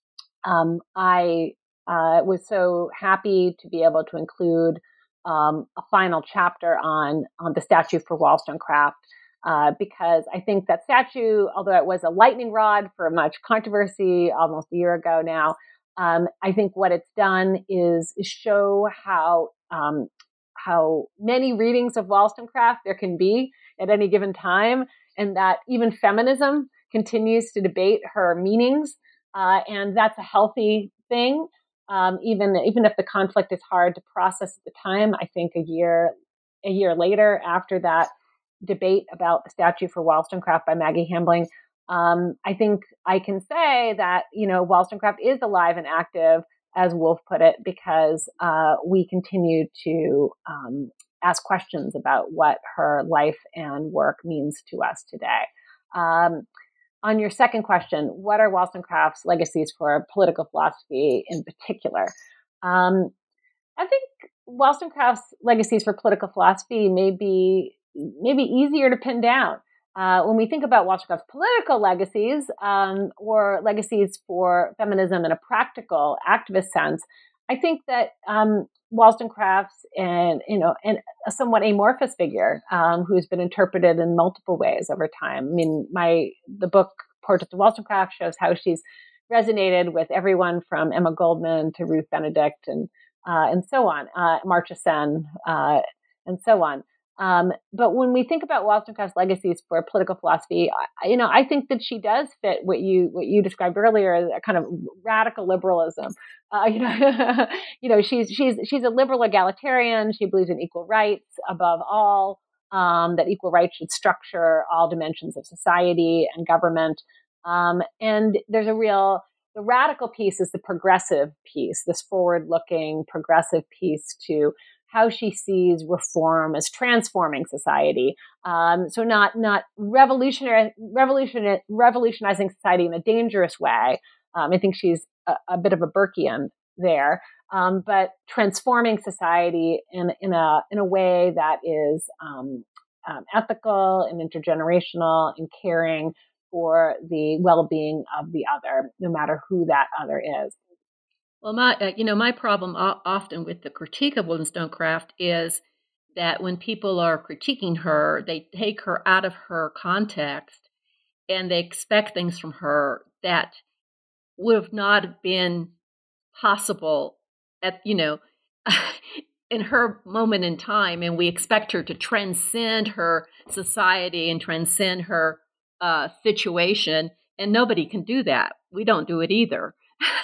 um, I uh, was so happy to be able to include um, a final chapter on, on the statue for Wollstonecraft. Uh, because I think that statue, although it was a lightning rod for much controversy almost a year ago now, um, I think what it's done is show how um, how many readings of Wollstonecraft there can be at any given time, and that even feminism continues to debate her meanings, uh, and that's a healthy thing. Um, even even if the conflict is hard to process at the time, I think a year a year later after that debate about the statue for Wollstonecraft by Maggie Hambling, um, I think I can say that, you know, Wollstonecraft is alive and active, as Woolf put it, because uh, we continue to um, ask questions about what her life and work means to us today. Um, on your second question, what are Wollstonecraft's legacies for political philosophy in particular? Um, I think Wollstonecraft's legacies for political philosophy may be maybe easier to pin down. Uh, when we think about Wollstonecraft's political legacies um, or legacies for feminism in a practical activist sense, I think that um, Wollstonecraft's and you know and a somewhat amorphous figure um, who's been interpreted in multiple ways over time. I mean, my the book Portraits of Wollstonecraft shows how she's resonated with everyone from Emma Goldman to Ruth Benedict and uh, and so on, uh, Marcia Sen uh, and so on. Um, but when we think about Wollstonecraft's legacies for political philosophy, I, you know, I think that she does fit what you what you described earlier, a kind of radical liberalism. Uh, you know, you know, she's she's she's a liberal egalitarian. She believes in equal rights above all. Um, that equal rights should structure all dimensions of society and government. Um, and there's a real the radical piece is the progressive piece, this forward-looking progressive piece to how she sees reform as transforming society. Um, so not not revolutionary, revolutionary, revolutionizing society in a dangerous way. Um, I think she's a, a bit of a Burkean there, um, but transforming society in in a in a way that is um, um, ethical and intergenerational and caring for the well-being of the other, no matter who that other is.
Well, my uh, you know my problem o- often with the critique of Wollstonecraft is that when people are critiquing her, they take her out of her context and they expect things from her that would have not been possible at you know in her moment in time, and we expect her to transcend her society and transcend her uh, situation, and nobody can do that. We don't do it either.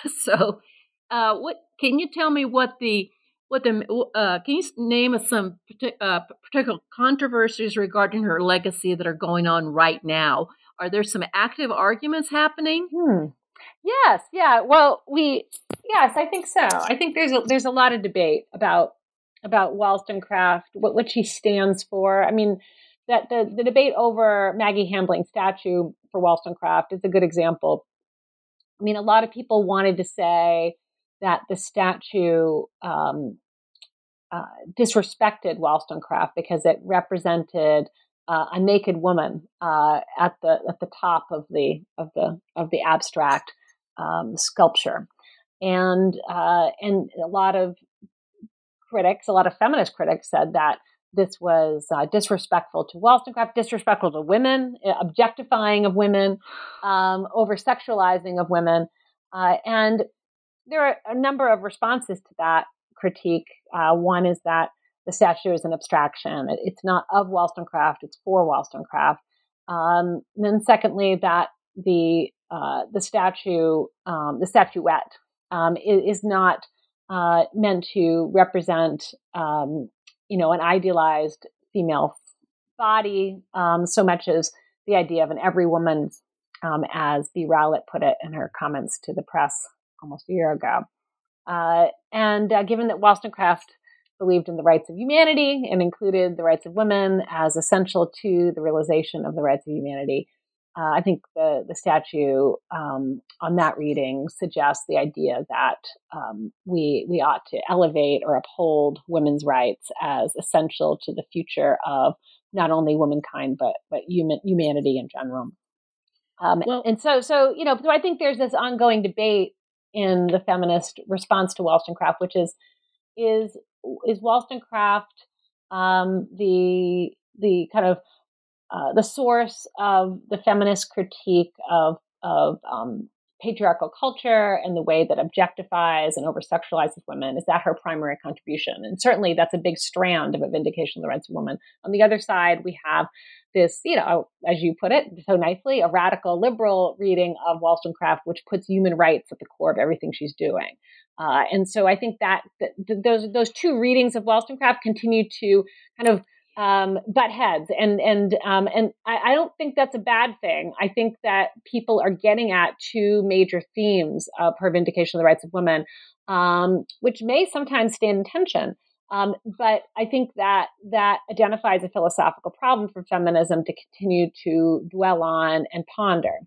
so, uh, what can you tell me? What the what the uh, can you name us some partic- uh, particular controversies regarding her legacy that are going on right now? Are there some active arguments happening?
Hmm. Yes, yeah. Well, we yes, I think so. I think there's a, there's a lot of debate about about Wollstonecraft, what what she stands for. I mean, that the the debate over Maggie Hambling's statue for Wollstonecraft is a good example. I mean, a lot of people wanted to say that the statue um, uh, disrespected Wollstonecraft because it represented uh, a naked woman uh, at the at the top of the of the of the abstract um, sculpture, and uh, and a lot of critics, a lot of feminist critics, said that this was uh, disrespectful to Wollstonecraft, disrespectful to women, objectifying of women, um, over sexualizing of women, uh, and there are a number of responses to that critique. Uh, one is that the statue is an abstraction; it's not of Wollstonecraft; it's for Wollstonecraft. Um, and then, secondly, that the uh, the statue, um, the statuette, um, is, is not uh, meant to represent, um, you know, an idealized female body um, so much as the idea of an every woman, um, as Bea Rowlett put it in her comments to the press almost a year ago. Uh, and uh, given that Wollstonecraft believed in the rights of humanity and included the rights of women as essential to the realization of the rights of humanity, uh, I think the, the statue um, on that reading suggests the idea that um, we we ought to elevate or uphold women's rights as essential to the future of not only womankind but but human humanity in general. Um, well, and so so you know, so I think there's this ongoing debate in the feminist response to Wollstonecraft, which is is is Wollstonecraft um, the the kind of uh, the source of the feminist critique of of um, patriarchal culture and the way that objectifies and over-sexualizes women? Is that her primary contribution? And certainly that's a big strand of a vindication of the rights of women. On the other side, we have this, you know, as you put it so nicely, a radical liberal reading of Wollstonecraft, which puts human rights at the core of everything she's doing. Uh, and so I think that, that those those two readings of Wollstonecraft continue to kind of um, butt heads, and and um, and I, I don't think that's a bad thing. I think that people are getting at two major themes of her vindication of the rights of women, um, which may sometimes stand in tension. Um, but I think that that identifies a philosophical problem for feminism to continue to dwell on and ponder.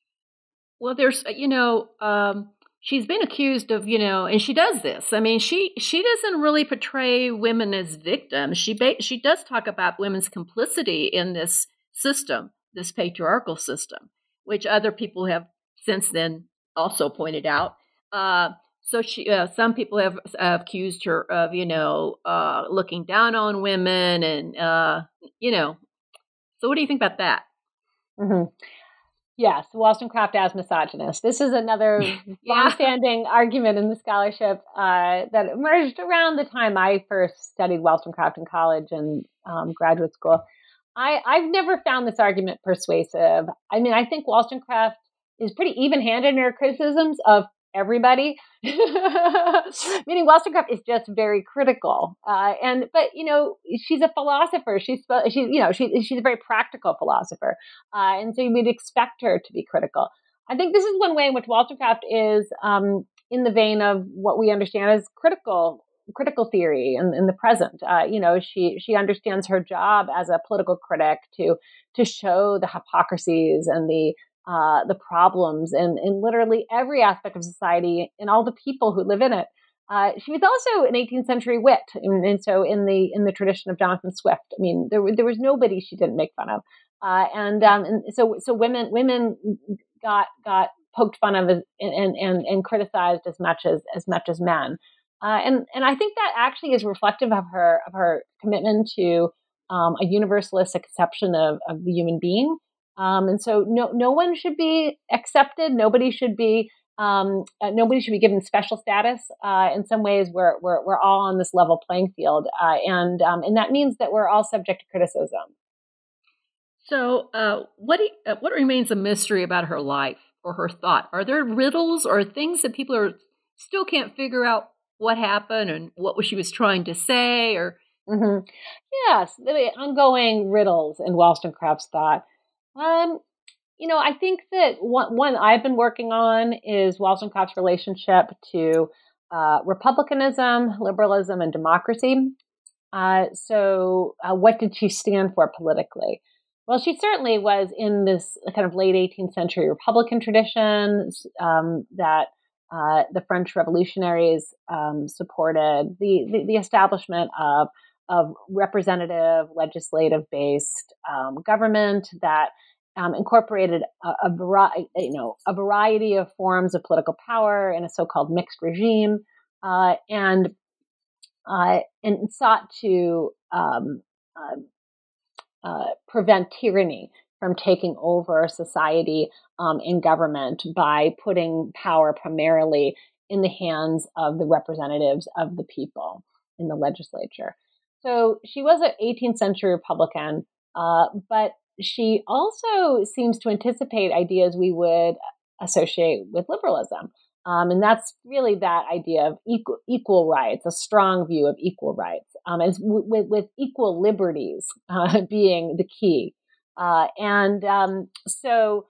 Well, there's, you know, um, she's been accused of, you know, and she does this. I mean, she she doesn't really portray women as victims. She ba- she does talk about women's complicity in this system, this patriarchal system, which other people have since then also pointed out. Uh, so she, uh, some people have uh, accused her of, you know, uh, looking down on women, and uh, you know. So, what do you think about that?
Mm-hmm. Yes, Wollstonecraft as misogynist. This is another yeah. longstanding argument in the scholarship uh, that emerged around the time I first studied Wollstonecraft in college and um, graduate school. I, I've never found this argument persuasive. I mean, I think Wollstonecraft is pretty even-handed in her criticisms of everybody, meaning Wollstonecraft is just very critical. Uh, and but you know, she's a philosopher. She's she's you know she, she's a very practical philosopher, uh, and so you would expect her to be critical. I think this is one way in which Wollstonecraft is um, in the vein of what we understand as critical critical theory in, in the present. Uh, you know, she she understands her job as a political critic to to show the hypocrisies and the Uh, the problems in, in literally every aspect of society and all the people who live in it. Uh, she was also an eighteenth century wit, and, and so in the in the tradition of Jonathan Swift, I mean, there there was nobody she didn't make fun of, uh, and um, and so so women women got got poked fun of as, and and and criticized as much as as much as men, uh, and and I think that actually is reflective of her of her commitment to um, a universalistic conception of of the human being, um, and so no no one should be accepted, nobody should be. Um, uh, nobody should be given special status. Uh, in some ways, we're, we're we're all on this level playing field, uh, and um, and that means that we're all subject to criticism.
So, uh, what do you, uh, what remains a mystery about her life or her thought? Are there riddles or things that people are still can't figure out what happened and what she was trying to say? Or
mm-hmm. Yes, the ongoing riddles in Wollstonecraft's thought. Um, You know, I think that one, one I've been working on is Wollstonecraft's relationship to uh, republicanism, liberalism, and democracy. Uh, so uh, what did she stand for politically? Well, she certainly was in this kind of late eighteenth century Republican tradition um, that uh, the French revolutionaries um, supported, the, the, the establishment of, of representative, legislative-based um, government that Um, incorporated a, a, vari- you know, a variety of forms of political power in a so-called mixed regime, uh, and uh, and sought to um, uh, uh, prevent tyranny from taking over society um, and government by putting power primarily in the hands of the representatives of the people in the legislature. So she was an eighteenth century Republican, uh, but she also seems to anticipate ideas we would associate with liberalism. Um, and that's really that idea of equal, equal rights, a strong view of equal rights, um, as w- with, with equal liberties uh, being the key. Uh, and um, so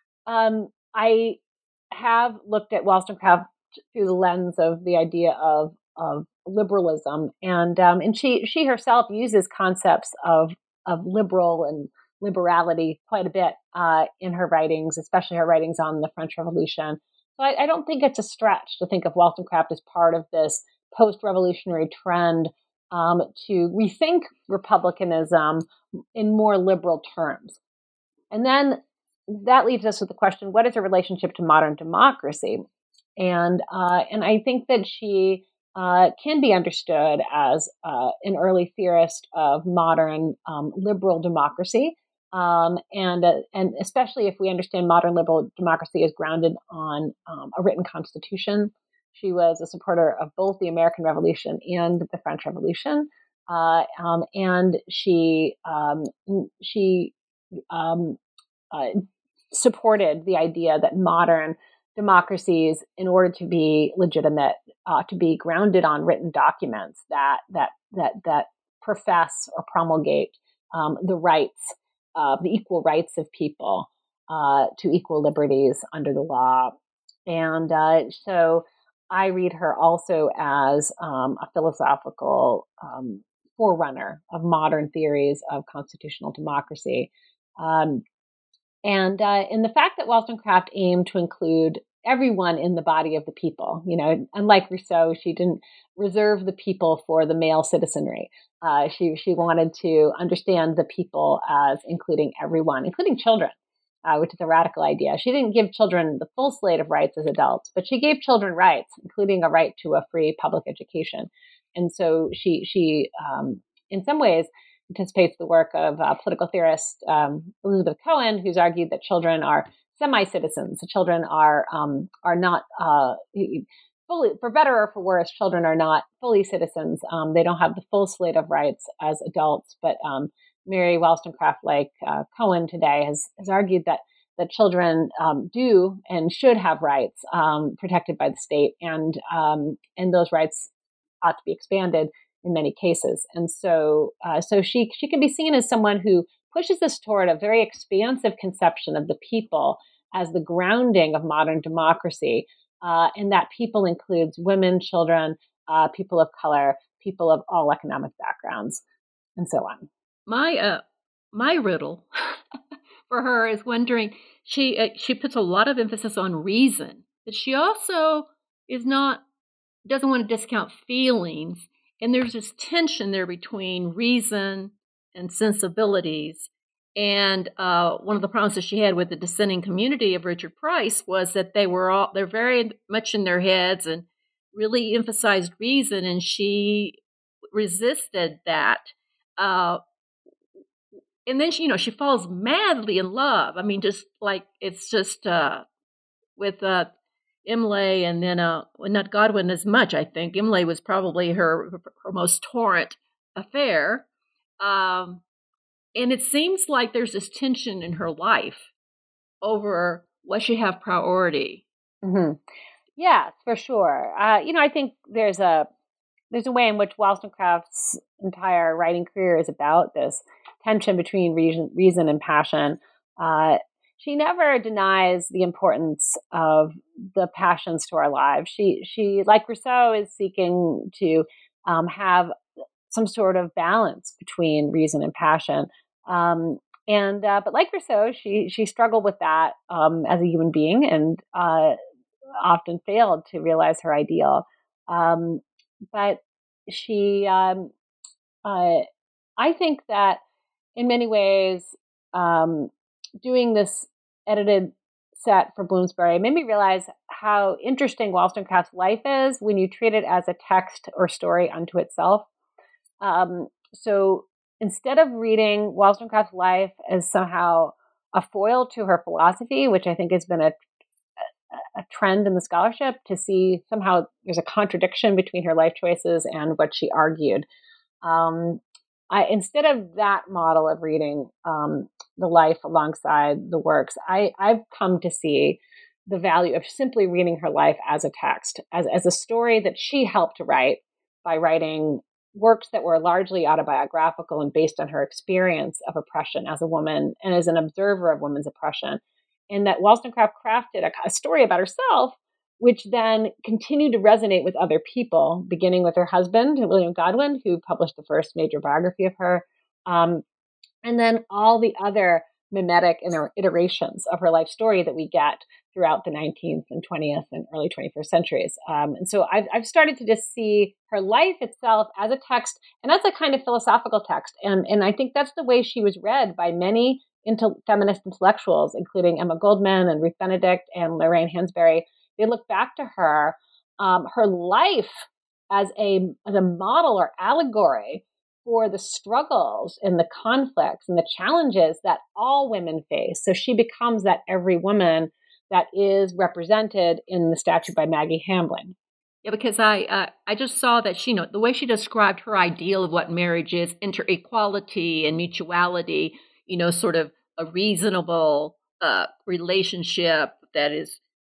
um, I have looked at Wollstonecraft through the lens of the idea of, of liberalism. And um, and she, she herself uses concepts of, of liberal and liberality quite a bit uh, in her writings, especially her writings on the French Revolution. So I, I don't think it's a stretch to think of Wollstonecraft as part of this post-revolutionary trend um, to rethink republicanism in more liberal terms. And then that leaves us with the question, what is her relationship to modern democracy? And uh, and I think that she uh, can be understood as uh, an early theorist of modern um, liberal democracy. Um, and uh, and especially if we understand modern liberal democracy is grounded on um, a written constitution. She was a supporter of both the American Revolution and the French Revolution, uh, um, and she um, she um, uh, supported the idea that modern democracies, in order to be legitimate, ought to be grounded on written documents that that that that profess or promulgate um, the rights. Uh, the equal rights of people uh, to equal liberties under the law. And uh, so I read her also as um, a philosophical um, forerunner of modern theories of constitutional democracy. Um, and, uh, and the fact that Wollstonecraft aimed to include everyone in the body of the people, you know, unlike Rousseau, she didn't reserve the people for the male citizenry. Uh, she she wanted to understand the people as including everyone, including children, uh, which is a radical idea. She didn't give children the full slate of rights as adults, but she gave children rights, including a right to a free public education. And so she she um, in some ways anticipates the work of uh, political theorist um, Elizabeth Cohen, who's argued that children are semi-citizens. So children are um, are not uh, fully, for better or for worse, children are not fully citizens. Um, they don't have the full slate of rights as adults. But um, Mary Wollstonecraft, like uh, Cohen today, has has argued that that children um, do and should have rights um, protected by the state, and um, and those rights ought to be expanded in many cases. And so, uh, so she she can be seen as someone who pushes us toward a very expansive conception of the people as the grounding of modern democracy, uh, and that people includes women, children, uh, people of color, people of all economic backgrounds, and so on.
My uh, my riddle for her is wondering. She uh, she puts a lot of emphasis on reason, but she also is not doesn't want to discount feelings. And there's this tension there between reason and sensibilities. And uh, one of the problems that she had with the dissenting community of Richard Price was that they were all, they're very much in their heads and really emphasized reason. And she resisted that. Uh, and then she, you know, she falls madly in love. I mean, just like, it's just uh, with uh, Imlay and then, uh, well, not Godwin as much, I think. Imlay was probably her, her most torrent affair. Um, And it seems like there's this tension in her life over what should have priority.
Mm-hmm. Yes, for sure. Uh, you know, I think there's a there's a way in which Wollstonecraft's entire writing career is about this tension between reason, reason and passion. Uh, she never denies the importance of the passions to our lives. She, she, like Rousseau, is seeking to um, have some sort of balance between reason and passion. Um, and uh, but like Rousseau, she she struggled with that um, as a human being, and uh, often failed to realize her ideal. Um, but she, um, uh, I think that in many ways, um, doing this edited set for Bloomsbury made me realize how interesting Wollstonecraft's life is when you treat it as a text or story unto itself. Um, so instead of reading Wollstonecraft's life as somehow a foil to her philosophy, which I think has been a, a, a trend in the scholarship, to see somehow there's a contradiction between her life choices and what she argued. Um, I, instead of that model of reading um, the life alongside the works, I, I've come to see the value of simply reading her life as a text, as, as a story that she helped to write by writing works that were largely autobiographical and based on her experience of oppression as a woman and as an observer of women's oppression. And that Wollstonecraft crafted a, a story about herself, which then continued to resonate with other people, beginning with her husband, William Godwin, who published the first major biography of her, um, and then all the other mimetic iterations of her life story that we get throughout the nineteenth and twentieth and early twenty-first centuries. Um, and so I've, I've started to just see her life itself as a text and as a kind of philosophical text. And, and I think that's the way she was read by many intel- feminist intellectuals, including Emma Goldman and Ruth Benedict and Lorraine Hansberry. They look back to her, um, her life as a, as a model or allegory for the struggles and the conflicts and the challenges that all women face. So she becomes that every woman that is represented in the statue by Maggie Hamblin.
Yeah, because I uh, I just saw that she, you know, the way she described her ideal of what marriage is, inter-equality and mutuality, you know, sort of a reasonable uh, relationship that is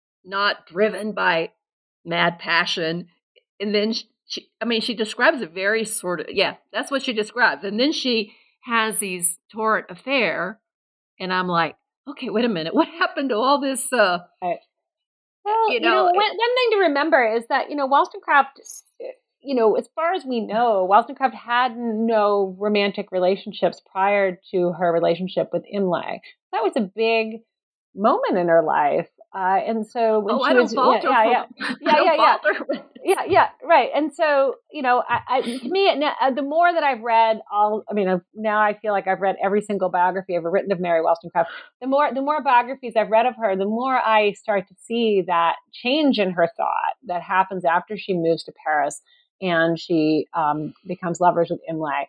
not driven by mad passion. And then she, she, I mean, she describes a very sort of, yeah, that's what she describes. And then she has these torrent affair, and I'm like, okay, wait a minute. What happened to all this? Uh,
right. Well,
you
you
know,
know, one, one thing to remember is that, you know, Wollstonecraft, you know, as far as we know, Wollstonecraft had no romantic relationships prior to her relationship with Imlay. That was a big moment in her life. Uh, and so when
oh,
she
I don't
was,
fault
yeah,
her
yeah,
for,
yeah,
I don't
yeah, yeah,
fault her.
yeah, yeah, right. And so, you know, I, I, to me, the more that I've read all, I mean, now I feel like I've read every single biography ever written of Mary Wollstonecraft. The more, the more biographies I've read of her, the more I start to see that change in her thought that happens after she moves to Paris and she um, becomes lovers with Imlay.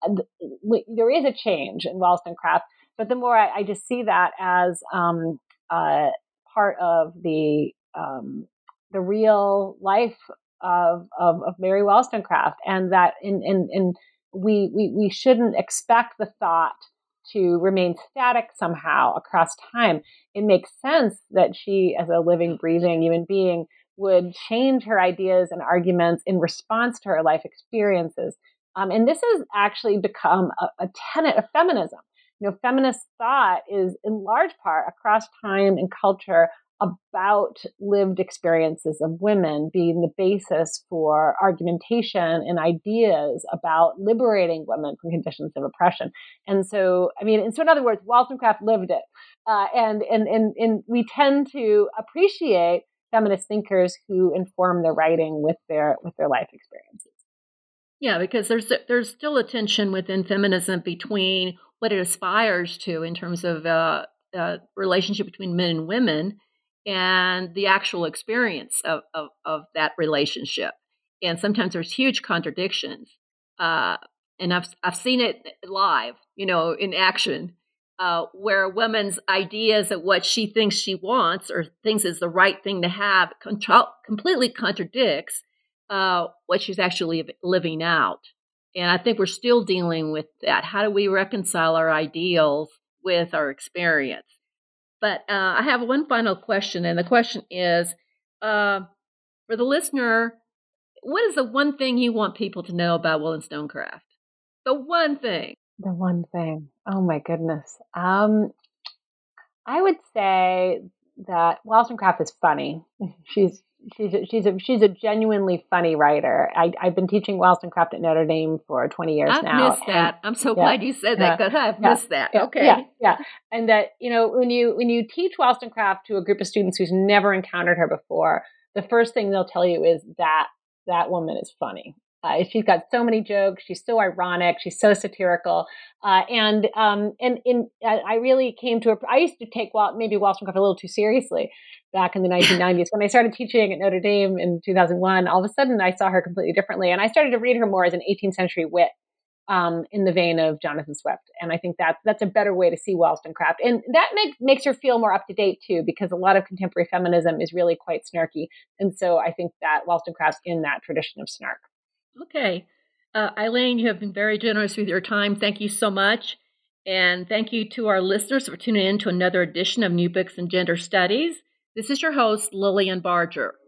There is a change in Wollstonecraft, but the more I, I just see that as um, uh, part of the um, the real life of, of of Mary Wollstonecraft, and that in in, in we, we we shouldn't expect the thought to remain static somehow across time. It makes sense that she, as a living, breathing human being, would change her ideas and arguments in response to her life experiences. Um, and this has actually become a, a tenet of feminism. You know, feminist thought is in large part across time and culture about lived experiences of women being the basis for argumentation and ideas about liberating women from conditions of oppression. And so, I mean, and so in other words, Wollstonecraft lived it. Uh, and, and, and, and we tend to appreciate feminist thinkers who inform their writing with their with their life experiences.
Yeah, because there's there's still a tension within feminism between what it aspires to in terms of uh, uh, relationship between men and women and the actual experience of, of, of that relationship. And sometimes there's huge contradictions. Uh, and I've I've seen it live, you know, in action, uh, where a woman's ideas of what she thinks she wants or thinks is the right thing to have control, completely contradicts uh, what she's actually living out. And I think we're still dealing with that. How do we reconcile our ideals with our experience? But uh, I have one final question, and the question is, uh, for the listener, what is the one thing you want people to know about Wollstonecraft? The one thing.
The one thing. Oh my goodness. Um, I would say that Wollstonecraft is funny. She's she's a, she's a she's a genuinely funny writer. I, I've been teaching Wollstonecraft at Notre Dame for twenty years
I've
now.
I've missed that.
And,
I'm so
yeah,
glad you said that because yeah, I've
yeah,
missed that.
Yeah,
okay.
Yeah, yeah. And that, you know, when you when you teach Wollstonecraft to a group of students who's never encountered her before, the first thing they'll tell you is that that woman is funny. Uh, she's got so many jokes. She's so ironic. She's so satirical. Uh, and um, and in I really came to a. I used to take maybe Wollstonecraft a little too seriously back in the nineteen nineties. When I started teaching at Notre Dame in two thousand one, all of a sudden I saw her completely differently, and I started to read her more as an eighteenth century wit um, in the vein of Jonathan Swift. And I think that's that's a better way to see Wollstonecraft, and that makes makes her feel more up to date too, because a lot of contemporary feminism is really quite snarky, and so I think that Wollstonecraft's in that tradition of snark.
Okay. Uh, Eileen, you have been very generous with your time. Thank you so much. And thank you to our listeners for tuning in to another edition of New Books in Gender Studies. This is your host, Lillian Barger.